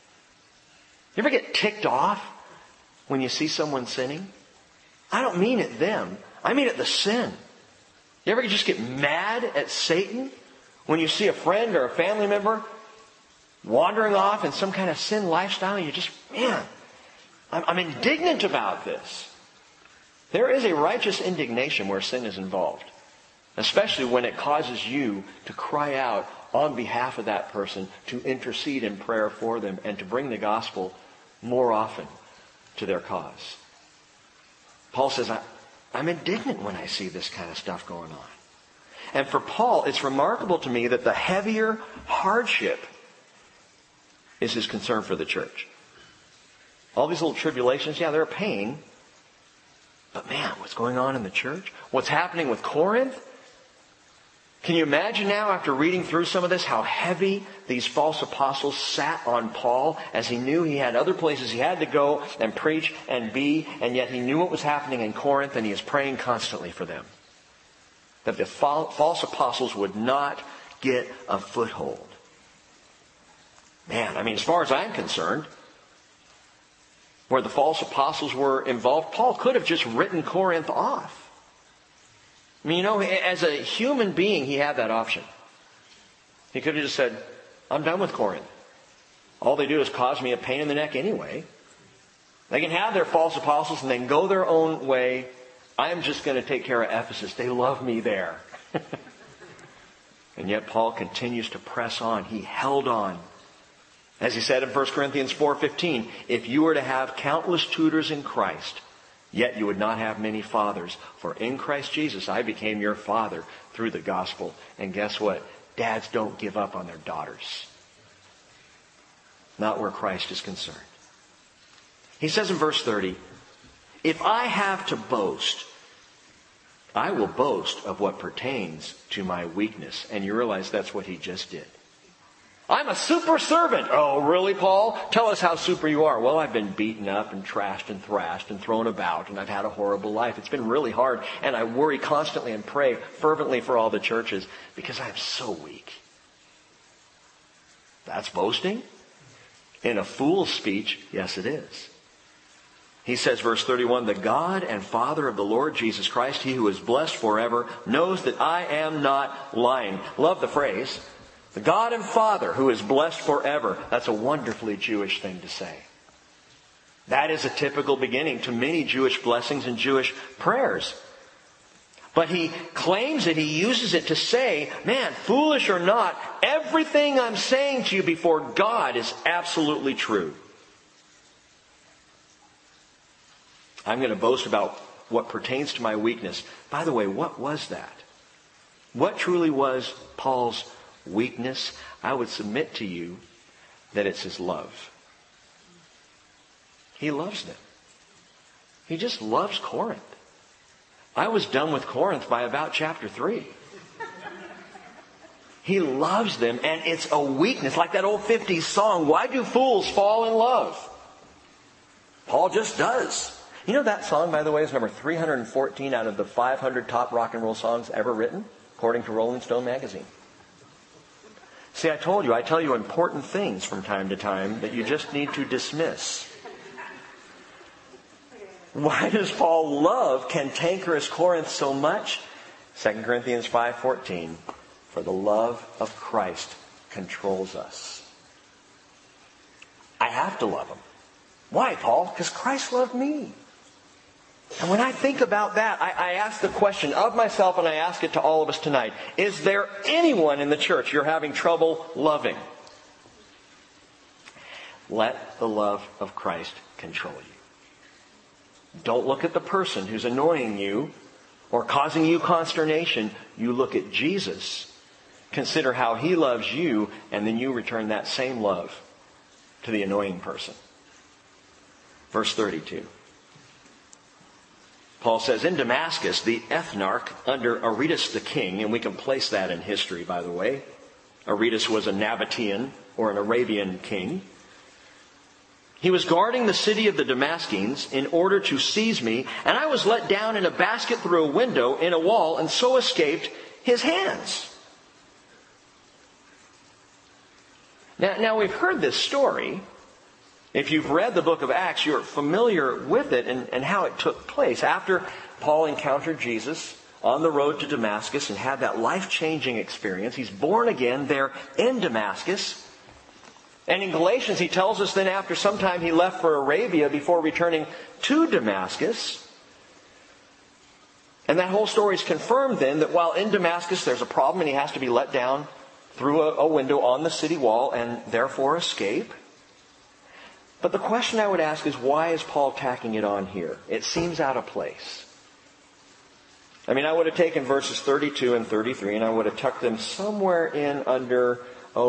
You ever get ticked off when you see someone sinning? I don't mean at them. I mean at the sin. You ever just get mad at Satan when you see a friend or a family member wandering off in some kind of sin lifestyle? And you just, man, I'm indignant about this. There is a righteous indignation where sin is involved, especially when it causes you to cry out on behalf of that person, to intercede in prayer for them, and to bring the gospel more often to their cause. Paul says, I'm indignant when I see this kind of stuff going on. And for Paul, it's remarkable to me that the heavier hardship is his concern for the church. All these little tribulations, yeah, they're a pain. But man, what's going on in the church? What's happening with Corinth? Can you imagine now, after reading through some of this, how heavy these false apostles sat on Paul as he knew he had other places he had to go and preach and be, and yet he knew what was happening in Corinth, and he is praying constantly for them. That the false apostles would not get a foothold. Man, I mean, as far as I'm concerned, where the false apostles were involved, Paul could have just written Corinth off. I mean, you know, as a human being, he had that option. He could have just said, I'm done with Corinth. All they do is cause me a pain in the neck anyway. They can have their false apostles and they can go their own way. I'm just going to take care of Ephesus. They love me there. And yet Paul continues to press on. He held on. As he said in 1 Corinthians 4:15, if you were to have countless tutors in Christ, yet you would not have many fathers. For in Christ Jesus, I became your father through the gospel. And guess what? Dads don't give up on their daughters. Not where Christ is concerned. He says in verse 30, if I have to boast, I will boast of what pertains to my weakness. And you realize that's what he just did. I'm a super servant. Oh, really, Paul? Tell us how super you are. Well, I've been beaten up and trashed and thrashed and thrown about, and I've had a horrible life. It's been really hard, and I worry constantly and pray fervently for all the churches because I'm so weak. That's boasting? In a fool's speech, yes, it is. He says, verse 31, the God and Father of the Lord Jesus Christ, He who is blessed forever, knows that I am not lying. Love the phrase. The God and Father who is blessed forever. That's a wonderfully Jewish thing to say. That is a typical beginning to many Jewish blessings and Jewish prayers. But he claims it, he uses it to say, man, foolish or not, everything I'm saying to you before God is absolutely true. I'm going to boast about what pertains to my weakness. By the way, what was that? What truly was Paul's weakness? I would submit to you that it's his love. He loves them. He just loves Corinth. I was done with Corinth by about chapter 3. He loves them, and it's a weakness. Like that old 50s song, why do fools fall in love? Paul just does. You know that song, by the way, is number 314 out of the 500 top rock and roll songs ever written, according to Rolling Stone magazine. See, I tell you important things from time to time that you just need to dismiss. Why does Paul love cantankerous Corinth so much? 2 Corinthians 5:14. For the love of Christ controls us. I have to love him. Why, Paul? Because Christ loved me. And when I think about that, I ask the question of myself, and I ask it to all of us tonight. Is there anyone in the church you're having trouble loving? Let the love of Christ control you. Don't look at the person who's annoying you or causing you consternation. You look at Jesus. Consider how he loves you, and then you return that same love to the annoying person. Verse 32. Paul says, in Damascus, the ethnarch under Aretas the king, and we can place that in history, by the way. Aretas was a Nabatean or an Arabian king. He was guarding the city of the Damascenes in order to seize me, and I was let down in a basket through a window in a wall, and so escaped his hands. Now we've heard this story. If you've read the book of Acts, you're familiar with it and how it took place. After Paul encountered Jesus on the road to Damascus and had that life-changing experience, he's born again there in Damascus. And in Galatians, he tells us then after some time he left for Arabia before returning to Damascus. And that whole story is confirmed then that while in Damascus there's a problem and he has to be let down through a window on the city wall and therefore escape. But the question I would ask is, why is Paul tacking it on here? It seems out of place. I mean, I would have taken verses 32 and 33 and I would have tucked them somewhere in under,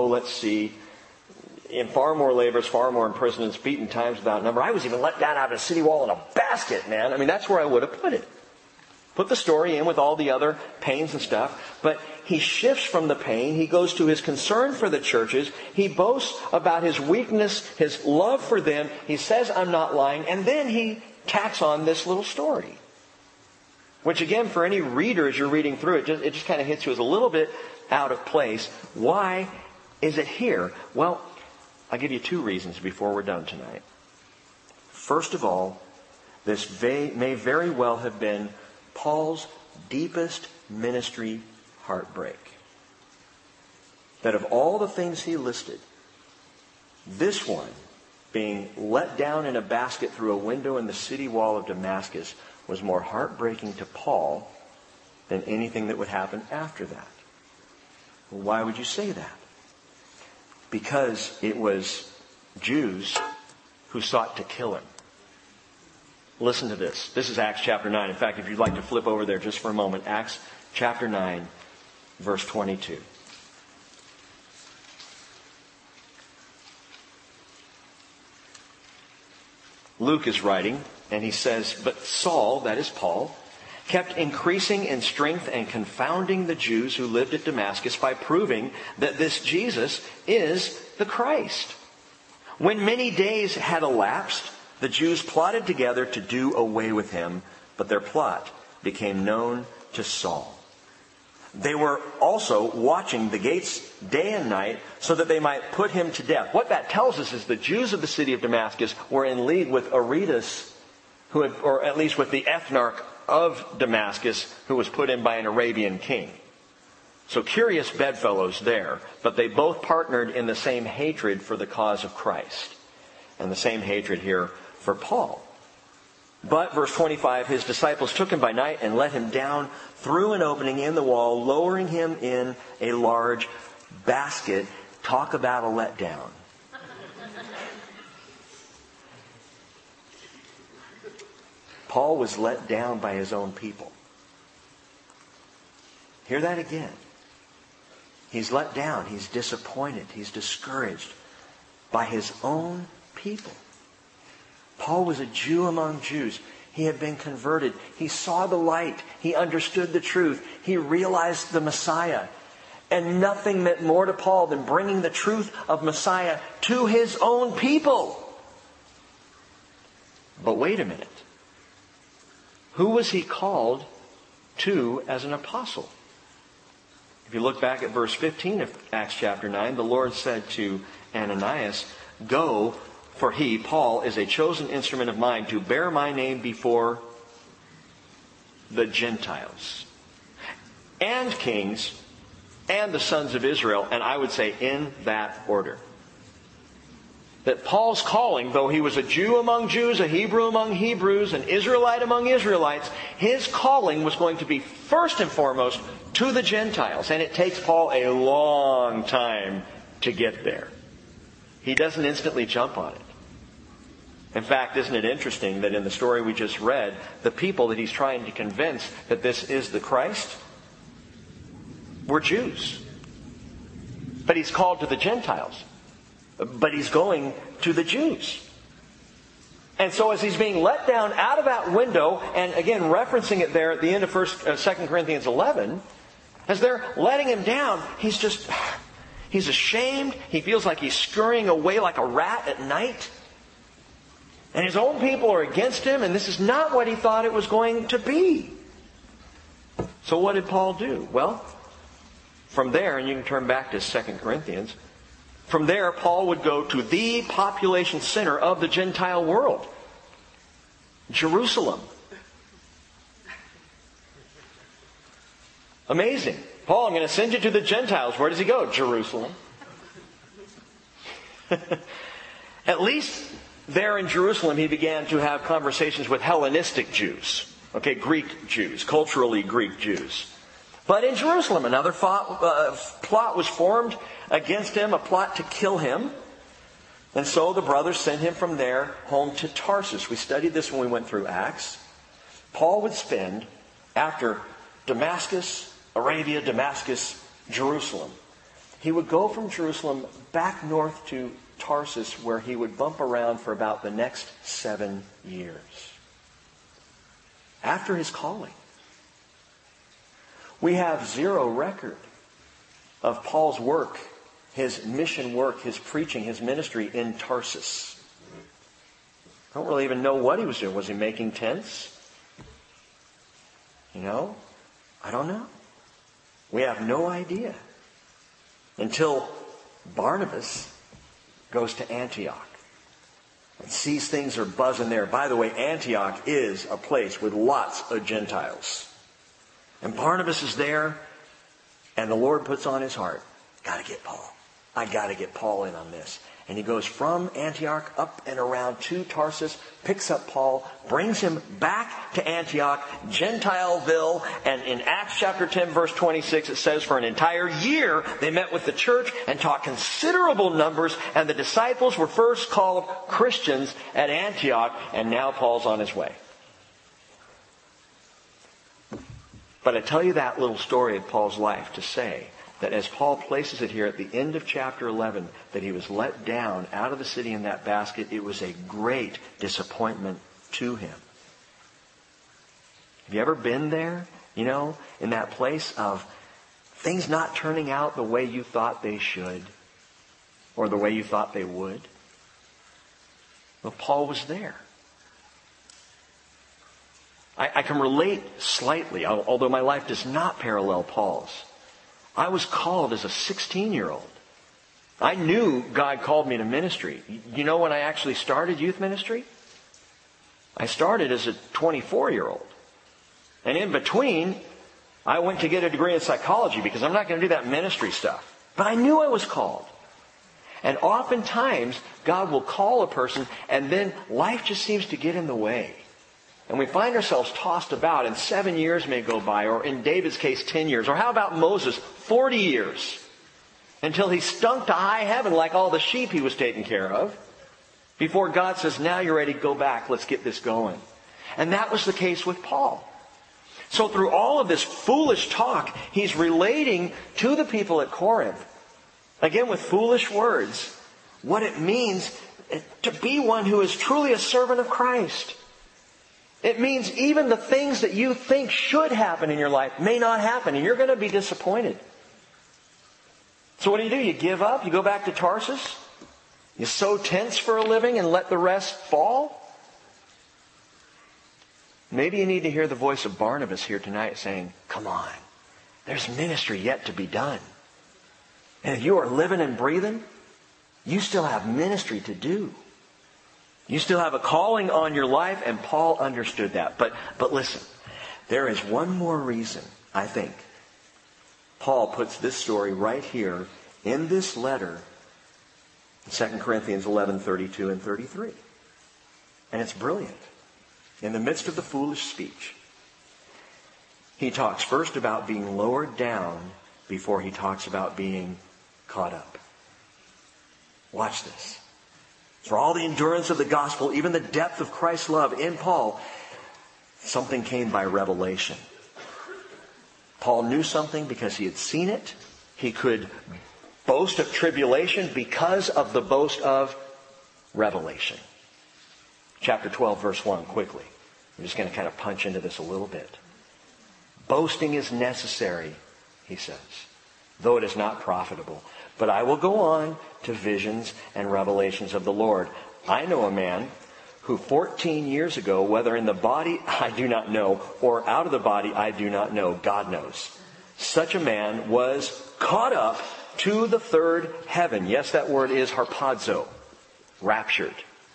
in far more labors, far more imprisonments, beaten times without number. I was even let down out of a city wall in a basket, man. I mean, that's where I would have put it. Put the story in with all the other pains and stuff. But he shifts from the pain. He goes to his concern for the churches. He boasts about his weakness, his love for them. He says, I'm not lying. And then he tacks on this little story. Which again, for any reader, as you're reading through it, it just kind of hits you as a little bit out of place. Why is it here? Well, I'll give you two reasons before we're done tonight. First of all, this may very well have been Paul's deepest ministry heartbreak. That of all the things he listed, this one, being let down in a basket through a window in the city wall of Damascus, was more heartbreaking to Paul than anything that would happen after that. Well, why would you say that? Because it was Jews who sought to kill him. Listen to this. This is Acts chapter 9. In fact, if you'd like to flip over there just for a moment, Acts chapter 9, verse 22. Luke is writing, and he says, but Saul, that is Paul, kept increasing in strength and confounding the Jews who lived at Damascus by proving that this Jesus is the Christ. When many days had elapsed, the Jews plotted together to do away with him, but their plot became known to Saul. They were also watching the gates day and night so that they might put him to death. What that tells us is the Jews of the city of Damascus were in league with Aretas, or at least with the ethnarch of Damascus, who was put in by an Arabian king. So curious bedfellows there, but they both partnered in the same hatred for the cause of Christ. And the same hatred here for Paul. But, verse 25, his disciples took him by night and let him down through an opening in the wall, lowering him in a large basket. Talk about a letdown. Paul was let down by his own people. Hear that again. He's let down. He's disappointed. He's discouraged by his own people. Paul was a Jew among Jews. He had been converted. He saw the light. He understood the truth. He realized the Messiah. And nothing meant more to Paul than bringing the truth of Messiah to his own people. But wait a minute. Who was he called to as an apostle? If you look back at verse 15 of Acts chapter 9, the Lord said to Ananias, "Go, for he, Paul, is a chosen instrument of mine to bear my name before the Gentiles and kings and the sons of Israel." And I would say in that order. That Paul's calling, though he was a Jew among Jews, a Hebrew among Hebrews, an Israelite among Israelites, his calling was going to be first and foremost to the Gentiles. And it takes Paul a long time to get there. He doesn't instantly jump on it. In fact, isn't it interesting that in the story we just read, the people that he's trying to convince that this is the Christ were Jews. But he's called to the Gentiles. But he's going to the Jews. And so as he's being let down out of that window, and again referencing it there at the end of 2 Corinthians 11, as they're letting him down, he's ashamed. He feels like he's scurrying away like a rat at night. And his own people are against him, and this is not what he thought it was going to be. So what did Paul do? Well, from there, and you can turn back to 2 Corinthians, from there Paul would go to the population center of the Gentile world, Jerusalem. Amazing. Paul, I'm going to send you to the Gentiles. Where does he go? Jerusalem. At least there in Jerusalem, he began to have conversations with Hellenistic Jews. Okay, Greek Jews, culturally Greek Jews. But in Jerusalem, another plot was formed against him, a plot to kill him. And so the brothers sent him from there home to Tarsus. We studied this when we went through Acts. Paul would spend, after Damascus, Arabia, Damascus, Jerusalem, he would go from Jerusalem back north to Tarsus, where he would bump around for about the next 7 years. After his calling. We have zero record of Paul's work, his mission work, his preaching, his ministry in Tarsus. I don't really even know what he was doing. Was he making tents? I don't know. We have no idea. Until Barnabas goes to Antioch and sees things are buzzing there. By the way, Antioch is a place with lots of Gentiles. And Barnabas is there, and the Lord puts on his heart, got to get Paul. I got to get Paul in on this. And he goes from Antioch up and around to Tarsus, picks up Paul, brings him back to Antioch, Gentileville, and in Acts chapter 10, verse 26, it says for an entire year they met with the church and taught considerable numbers, and the disciples were first called Christians at Antioch, and now Paul's on his way. But I tell you that little story of Paul's life to say that as Paul places it here at the end of chapter 11, that he was let down out of the city in that basket, it was a great disappointment to him. Have you ever been there, in that place of things not turning out the way you thought they should or the way you thought they would? Well, Paul was there. I can relate slightly, although my life does not parallel Paul's. I was called as a 16-year-old. I knew God called me to ministry. You know when I actually started youth ministry? I started as a 24-year-old. And in between, I went to get a degree in psychology because I'm not going to do that ministry stuff. But I knew I was called. And oftentimes, God will call a person, and then life just seems to get in the way. And we find ourselves tossed about, and 7 years may go by, or in David's case, 10 years. Or how about Moses? 40 years. Until he stunk to high heaven like all the sheep he was taking care of. Before God says, now you're ready to go back, let's get this going. And that was the case with Paul. So through all of this foolish talk, he's relating to the people at Corinth, again with foolish words, what it means to be one who is truly a servant of Christ. It means even the things that you think should happen in your life may not happen, and you're going to be disappointed. So what do? You give up? You go back to Tarsus? You sow tents for a living and let the rest fall? Maybe you need to hear the voice of Barnabas here tonight saying, come on, there's ministry yet to be done. And if you are living and breathing, you still have ministry to do. You still have a calling on your life, and Paul understood that. But listen, there is one more reason, I think. Paul puts this story right here in this letter, in 2 Corinthians 11:32 and 33. And it's brilliant. In the midst of the foolish speech, he talks first about being lowered down before he talks about being caught up. Watch this. For all the endurance of the gospel, even the depth of Christ's love in Paul, something came by revelation. Paul knew something because he had seen it. He could boast of tribulation because of the boast of revelation. Chapter 12, verse 1, quickly. I'm just going to kind of punch into this a little bit. Boasting is necessary, he says, though it is not profitable. But I will go on to visions and revelations of the Lord. I know a man who 14 years ago, whether in the body I do not know, or out of the body I do not know, God knows. Such a man was caught up to the third heaven. Yes, that word is harpazo, raptured.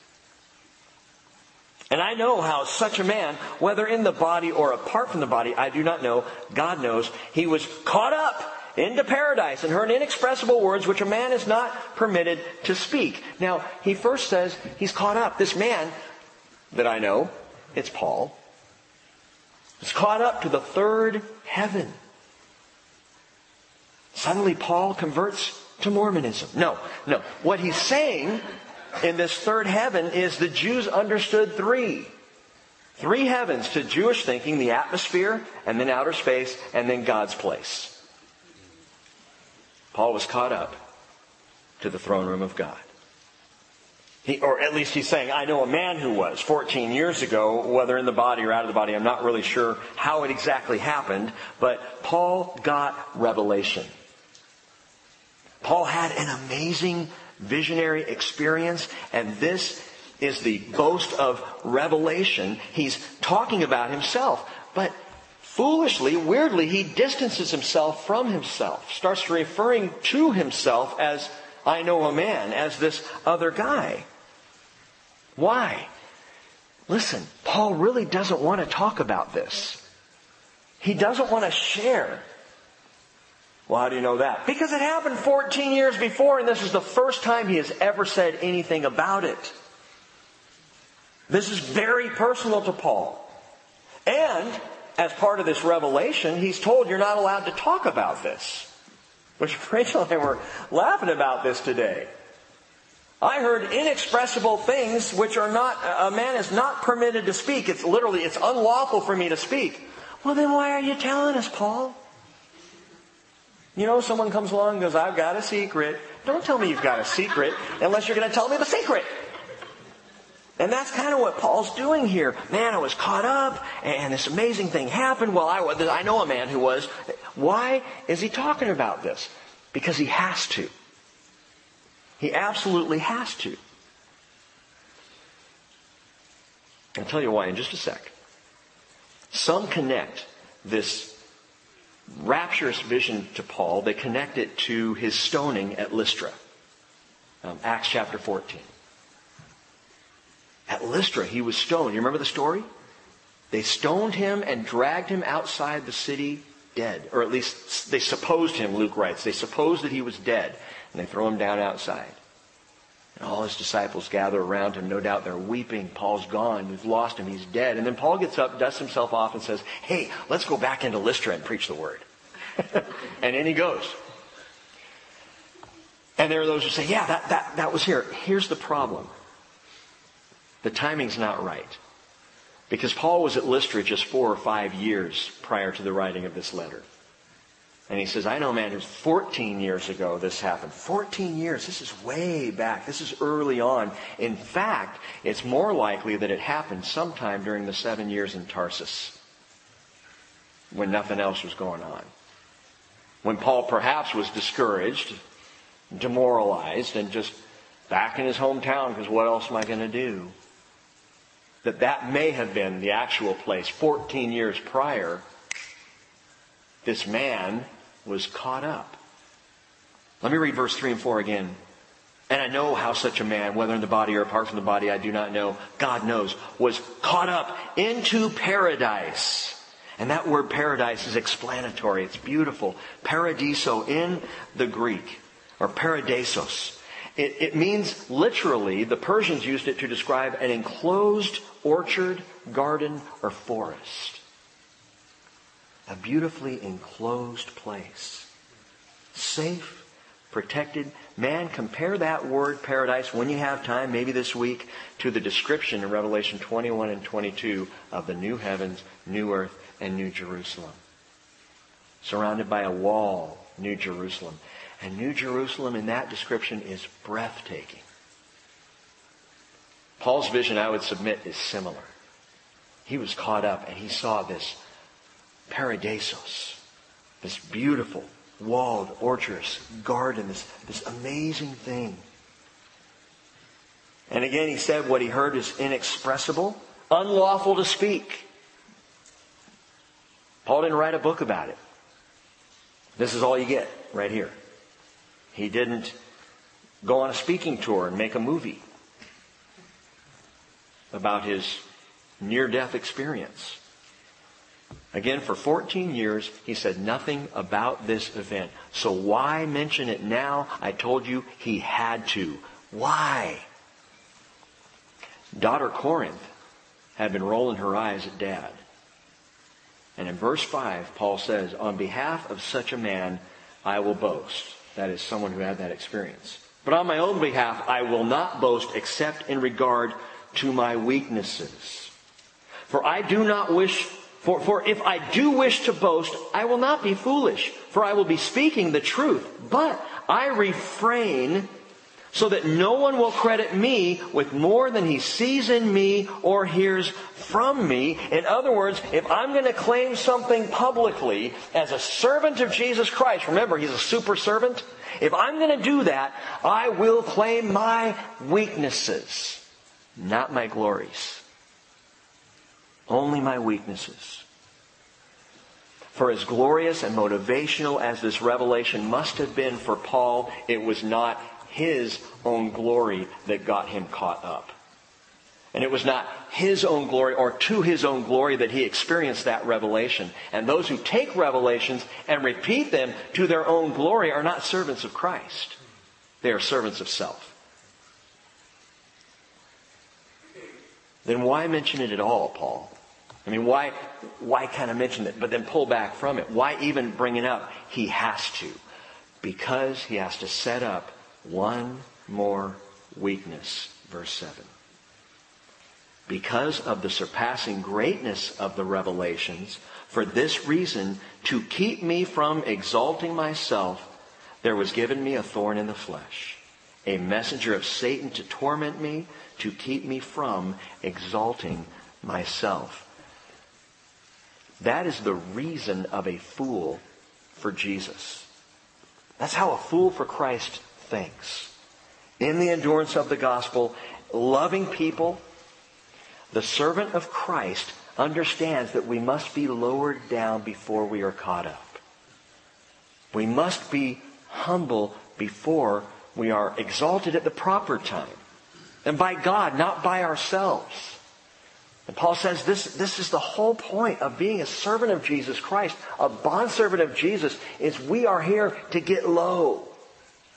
And I know how such a man, whether in the body or apart from the body, I do not know, God knows, he was caught up into paradise and heard inexpressible words which a man is not permitted to speak. Now, he first says he's caught up. This man that I know, it's Paul, is caught up to the third heaven. Suddenly Paul converts to Mormonism. No. What he's saying in this third heaven is the Jews understood three. Three heavens to Jewish thinking: the atmosphere, and then outer space, and then God's place. Paul was caught up to the throne room of God. Or at least he's saying, I know a man who was 14 years ago, whether in the body or out of the body. I'm not really sure how it exactly happened, but Paul got revelation. Paul had an amazing visionary experience, and this is the boast of revelation. He's talking about himself, but foolishly, weirdly, he distances himself from himself, starts referring to himself as, I know a man, as this other guy. Why? Listen, Paul really doesn't want to talk about this. He doesn't want to share. Well, how do you know that? Because it happened 14 years before, and this is the first time he has ever said anything about it. This is very personal to Paul. And as part of this revelation, he's told you're not allowed to talk about this. Which Rachel and I were laughing about this today. I heard inexpressible things which are not, a man is not permitted to speak. It's unlawful for me to speak. Well, then why are you telling us, Paul? You know, someone comes along and goes, I've got a secret. Don't tell me you've got a secret unless you're going to tell me the secret. And that's kind of what Paul's doing here. Man, I was caught up, and this amazing thing happened. Well, I know a man who was. Why is he talking about this? Because he has to. He absolutely has to. I'll tell you why in just a sec. Some connect this rapturous vision to Paul. They connect it to his stoning at Lystra. Acts chapter 14. At Lystra, he was stoned. You remember the story? They stoned him and dragged him outside the city dead. Or at least they supposed him, Luke writes. They supposed that he was dead. And they throw him down outside. And all his disciples gather around him. No doubt they're weeping. Paul's gone. We've lost him. He's dead. And then Paul gets up, dusts himself off, and says, hey, let's go back into Lystra and preach the word. And in he goes. And there are those who say, yeah, that was here. Here's the problem. The timing's not right. Because Paul was at Lystra just 4 or 5 years prior to the writing of this letter. And he says, I know, man, it was 14 years ago this happened. 14 years. This is way back. This is early on. In fact, it's more likely that it happened sometime during the 7 years in Tarsus, when nothing else was going on. When Paul perhaps was discouraged, demoralized, and just back in his hometown, because what else am I going to do? That may have been the actual place. 14 years prior, this man was caught up. Let me read verse 3 and 4 again. And I know how such a man, whether in the body or apart from the body, I do not know, God knows, was caught up into paradise. And that word paradise is explanatory. It's beautiful. Paradiso in the Greek, or paradisos. It means literally, the Persians used it to describe an enclosed orchard, garden, or forest. A beautifully enclosed place. Safe, protected. Man, compare that word paradise when you have time, maybe this week, to the description in Revelation 21 and 22 of the new heavens, new earth, and New Jerusalem. Surrounded by a wall, New Jerusalem. And New Jerusalem in that description is breathtaking. Paul's vision, I would submit, is similar. He was caught up and he saw this paradisos, this beautiful walled orchards, garden, this amazing thing. And again, he said what he heard is inexpressible, unlawful to speak. Paul didn't write a book about it. This is all you get right here. He didn't go on a speaking tour and make a movie about his near-death experience. Again, for 14 years, he said nothing about this event. So why mention it now? I told you he had to. Why? Daughter Corinth had been rolling her eyes at Dad. And in verse 5, Paul says, on behalf of such a man, I will boast. That is someone who had that experience. But on my own behalf, I will not boast except in regard to my weaknesses. For if I do wish to boast, I will not be foolish, for I will be speaking the truth. But I refrain so that no one will credit me with more than he sees in me or hears from me. In other words, if I'm going to claim something publicly as a servant of Jesus Christ, remember, he's a super servant. If I'm going to do that, I will claim my weaknesses, not my glories. Only my weaknesses. For as glorious and motivational as this revelation must have been for Paul, it was not his own glory that got him caught up. And it was not his own glory or to his own glory that he experienced that revelation. And those who take revelations and repeat them to their own glory are not servants of Christ. They are servants of self. Then why mention it at all, Paul? I mean, why kind of mention it, but then pull back from it? Why even bring it up? He has to. Because he has to set up one more weakness. Verse 7. Because of the surpassing greatness of the revelations, for this reason, to keep me from exalting myself, there was given me a thorn in the flesh, a messenger of Satan to torment me, to keep me from exalting myself. That is the reason of a fool for Jesus. That's how a fool for Christ thinks. In the endurance of the gospel, loving people, the servant of Christ understands that we must be lowered down before we are caught up. We must be humble before we are exalted at the proper time. And by God, not by ourselves. And Paul says this is the whole point of being a servant of Jesus Christ, a bondservant of Jesus, is we are here to get low.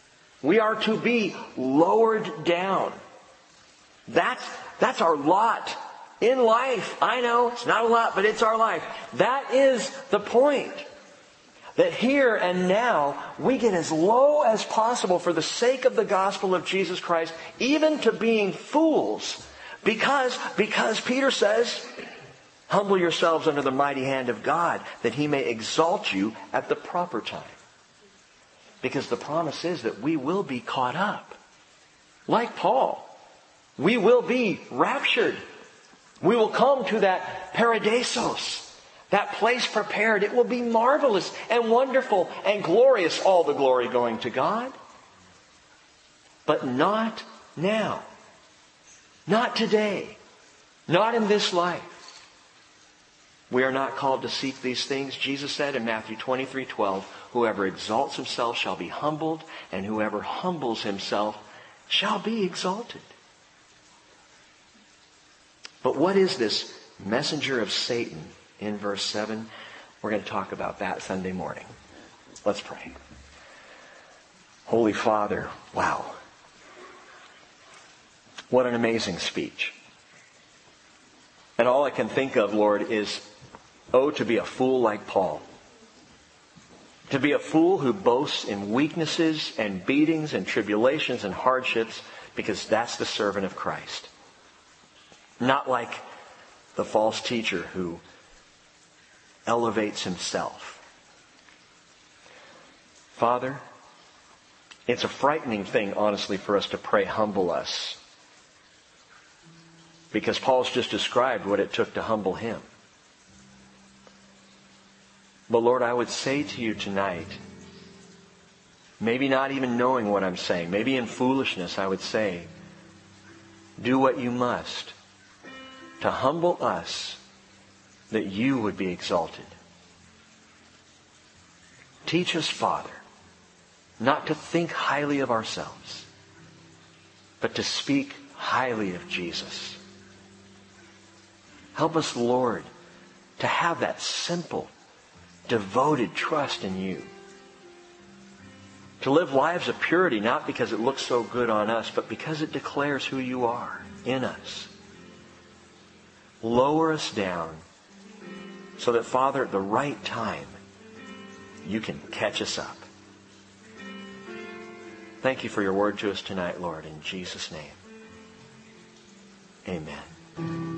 We are to be lowered down. That's our lot in life. I know it's not a lot, but it's our life. That is the point. That here and now we get as low as possible for the sake of the gospel of Jesus Christ, even to being fools. Because Peter says, humble yourselves under the mighty hand of God, that He may exalt you at the proper time. Because the promise is that we will be caught up. Like Paul. We will be raptured. We will come to that paradisos. That place prepared. It will be marvelous and wonderful and glorious. All the glory going to God. But not now. Not today. Not in this life. We are not called to seek these things. Jesus said in Matthew 23:12, whoever exalts himself shall be humbled, and whoever humbles himself shall be exalted. But what is this messenger of Satan in verse 7? We're going to talk about that Sunday morning. Let's pray. Holy Father, wow. What an amazing speech. And all I can think of, Lord, is, oh, to be a fool like Paul. To be a fool who boasts in weaknesses and beatings and tribulations and hardships, because that's the servant of Christ. Not like the false teacher who elevates himself. Father, it's a frightening thing, honestly, for us to pray, humble us. Because Paul's just described what it took to humble him. But Lord, I would say to you tonight, maybe not even knowing what I'm saying, maybe in foolishness I would say, do what you must to humble us that you would be exalted. Teach us, Father, not to think highly of ourselves, but to speak highly of Jesus. Help us, Lord, to have that simple, devoted trust in you. To live lives of purity, not because it looks so good on us, but because it declares who you are in us. Lower us down so that, Father, at the right time, you can catch us up. Thank you for your word to us tonight, Lord, in Jesus' name. Amen.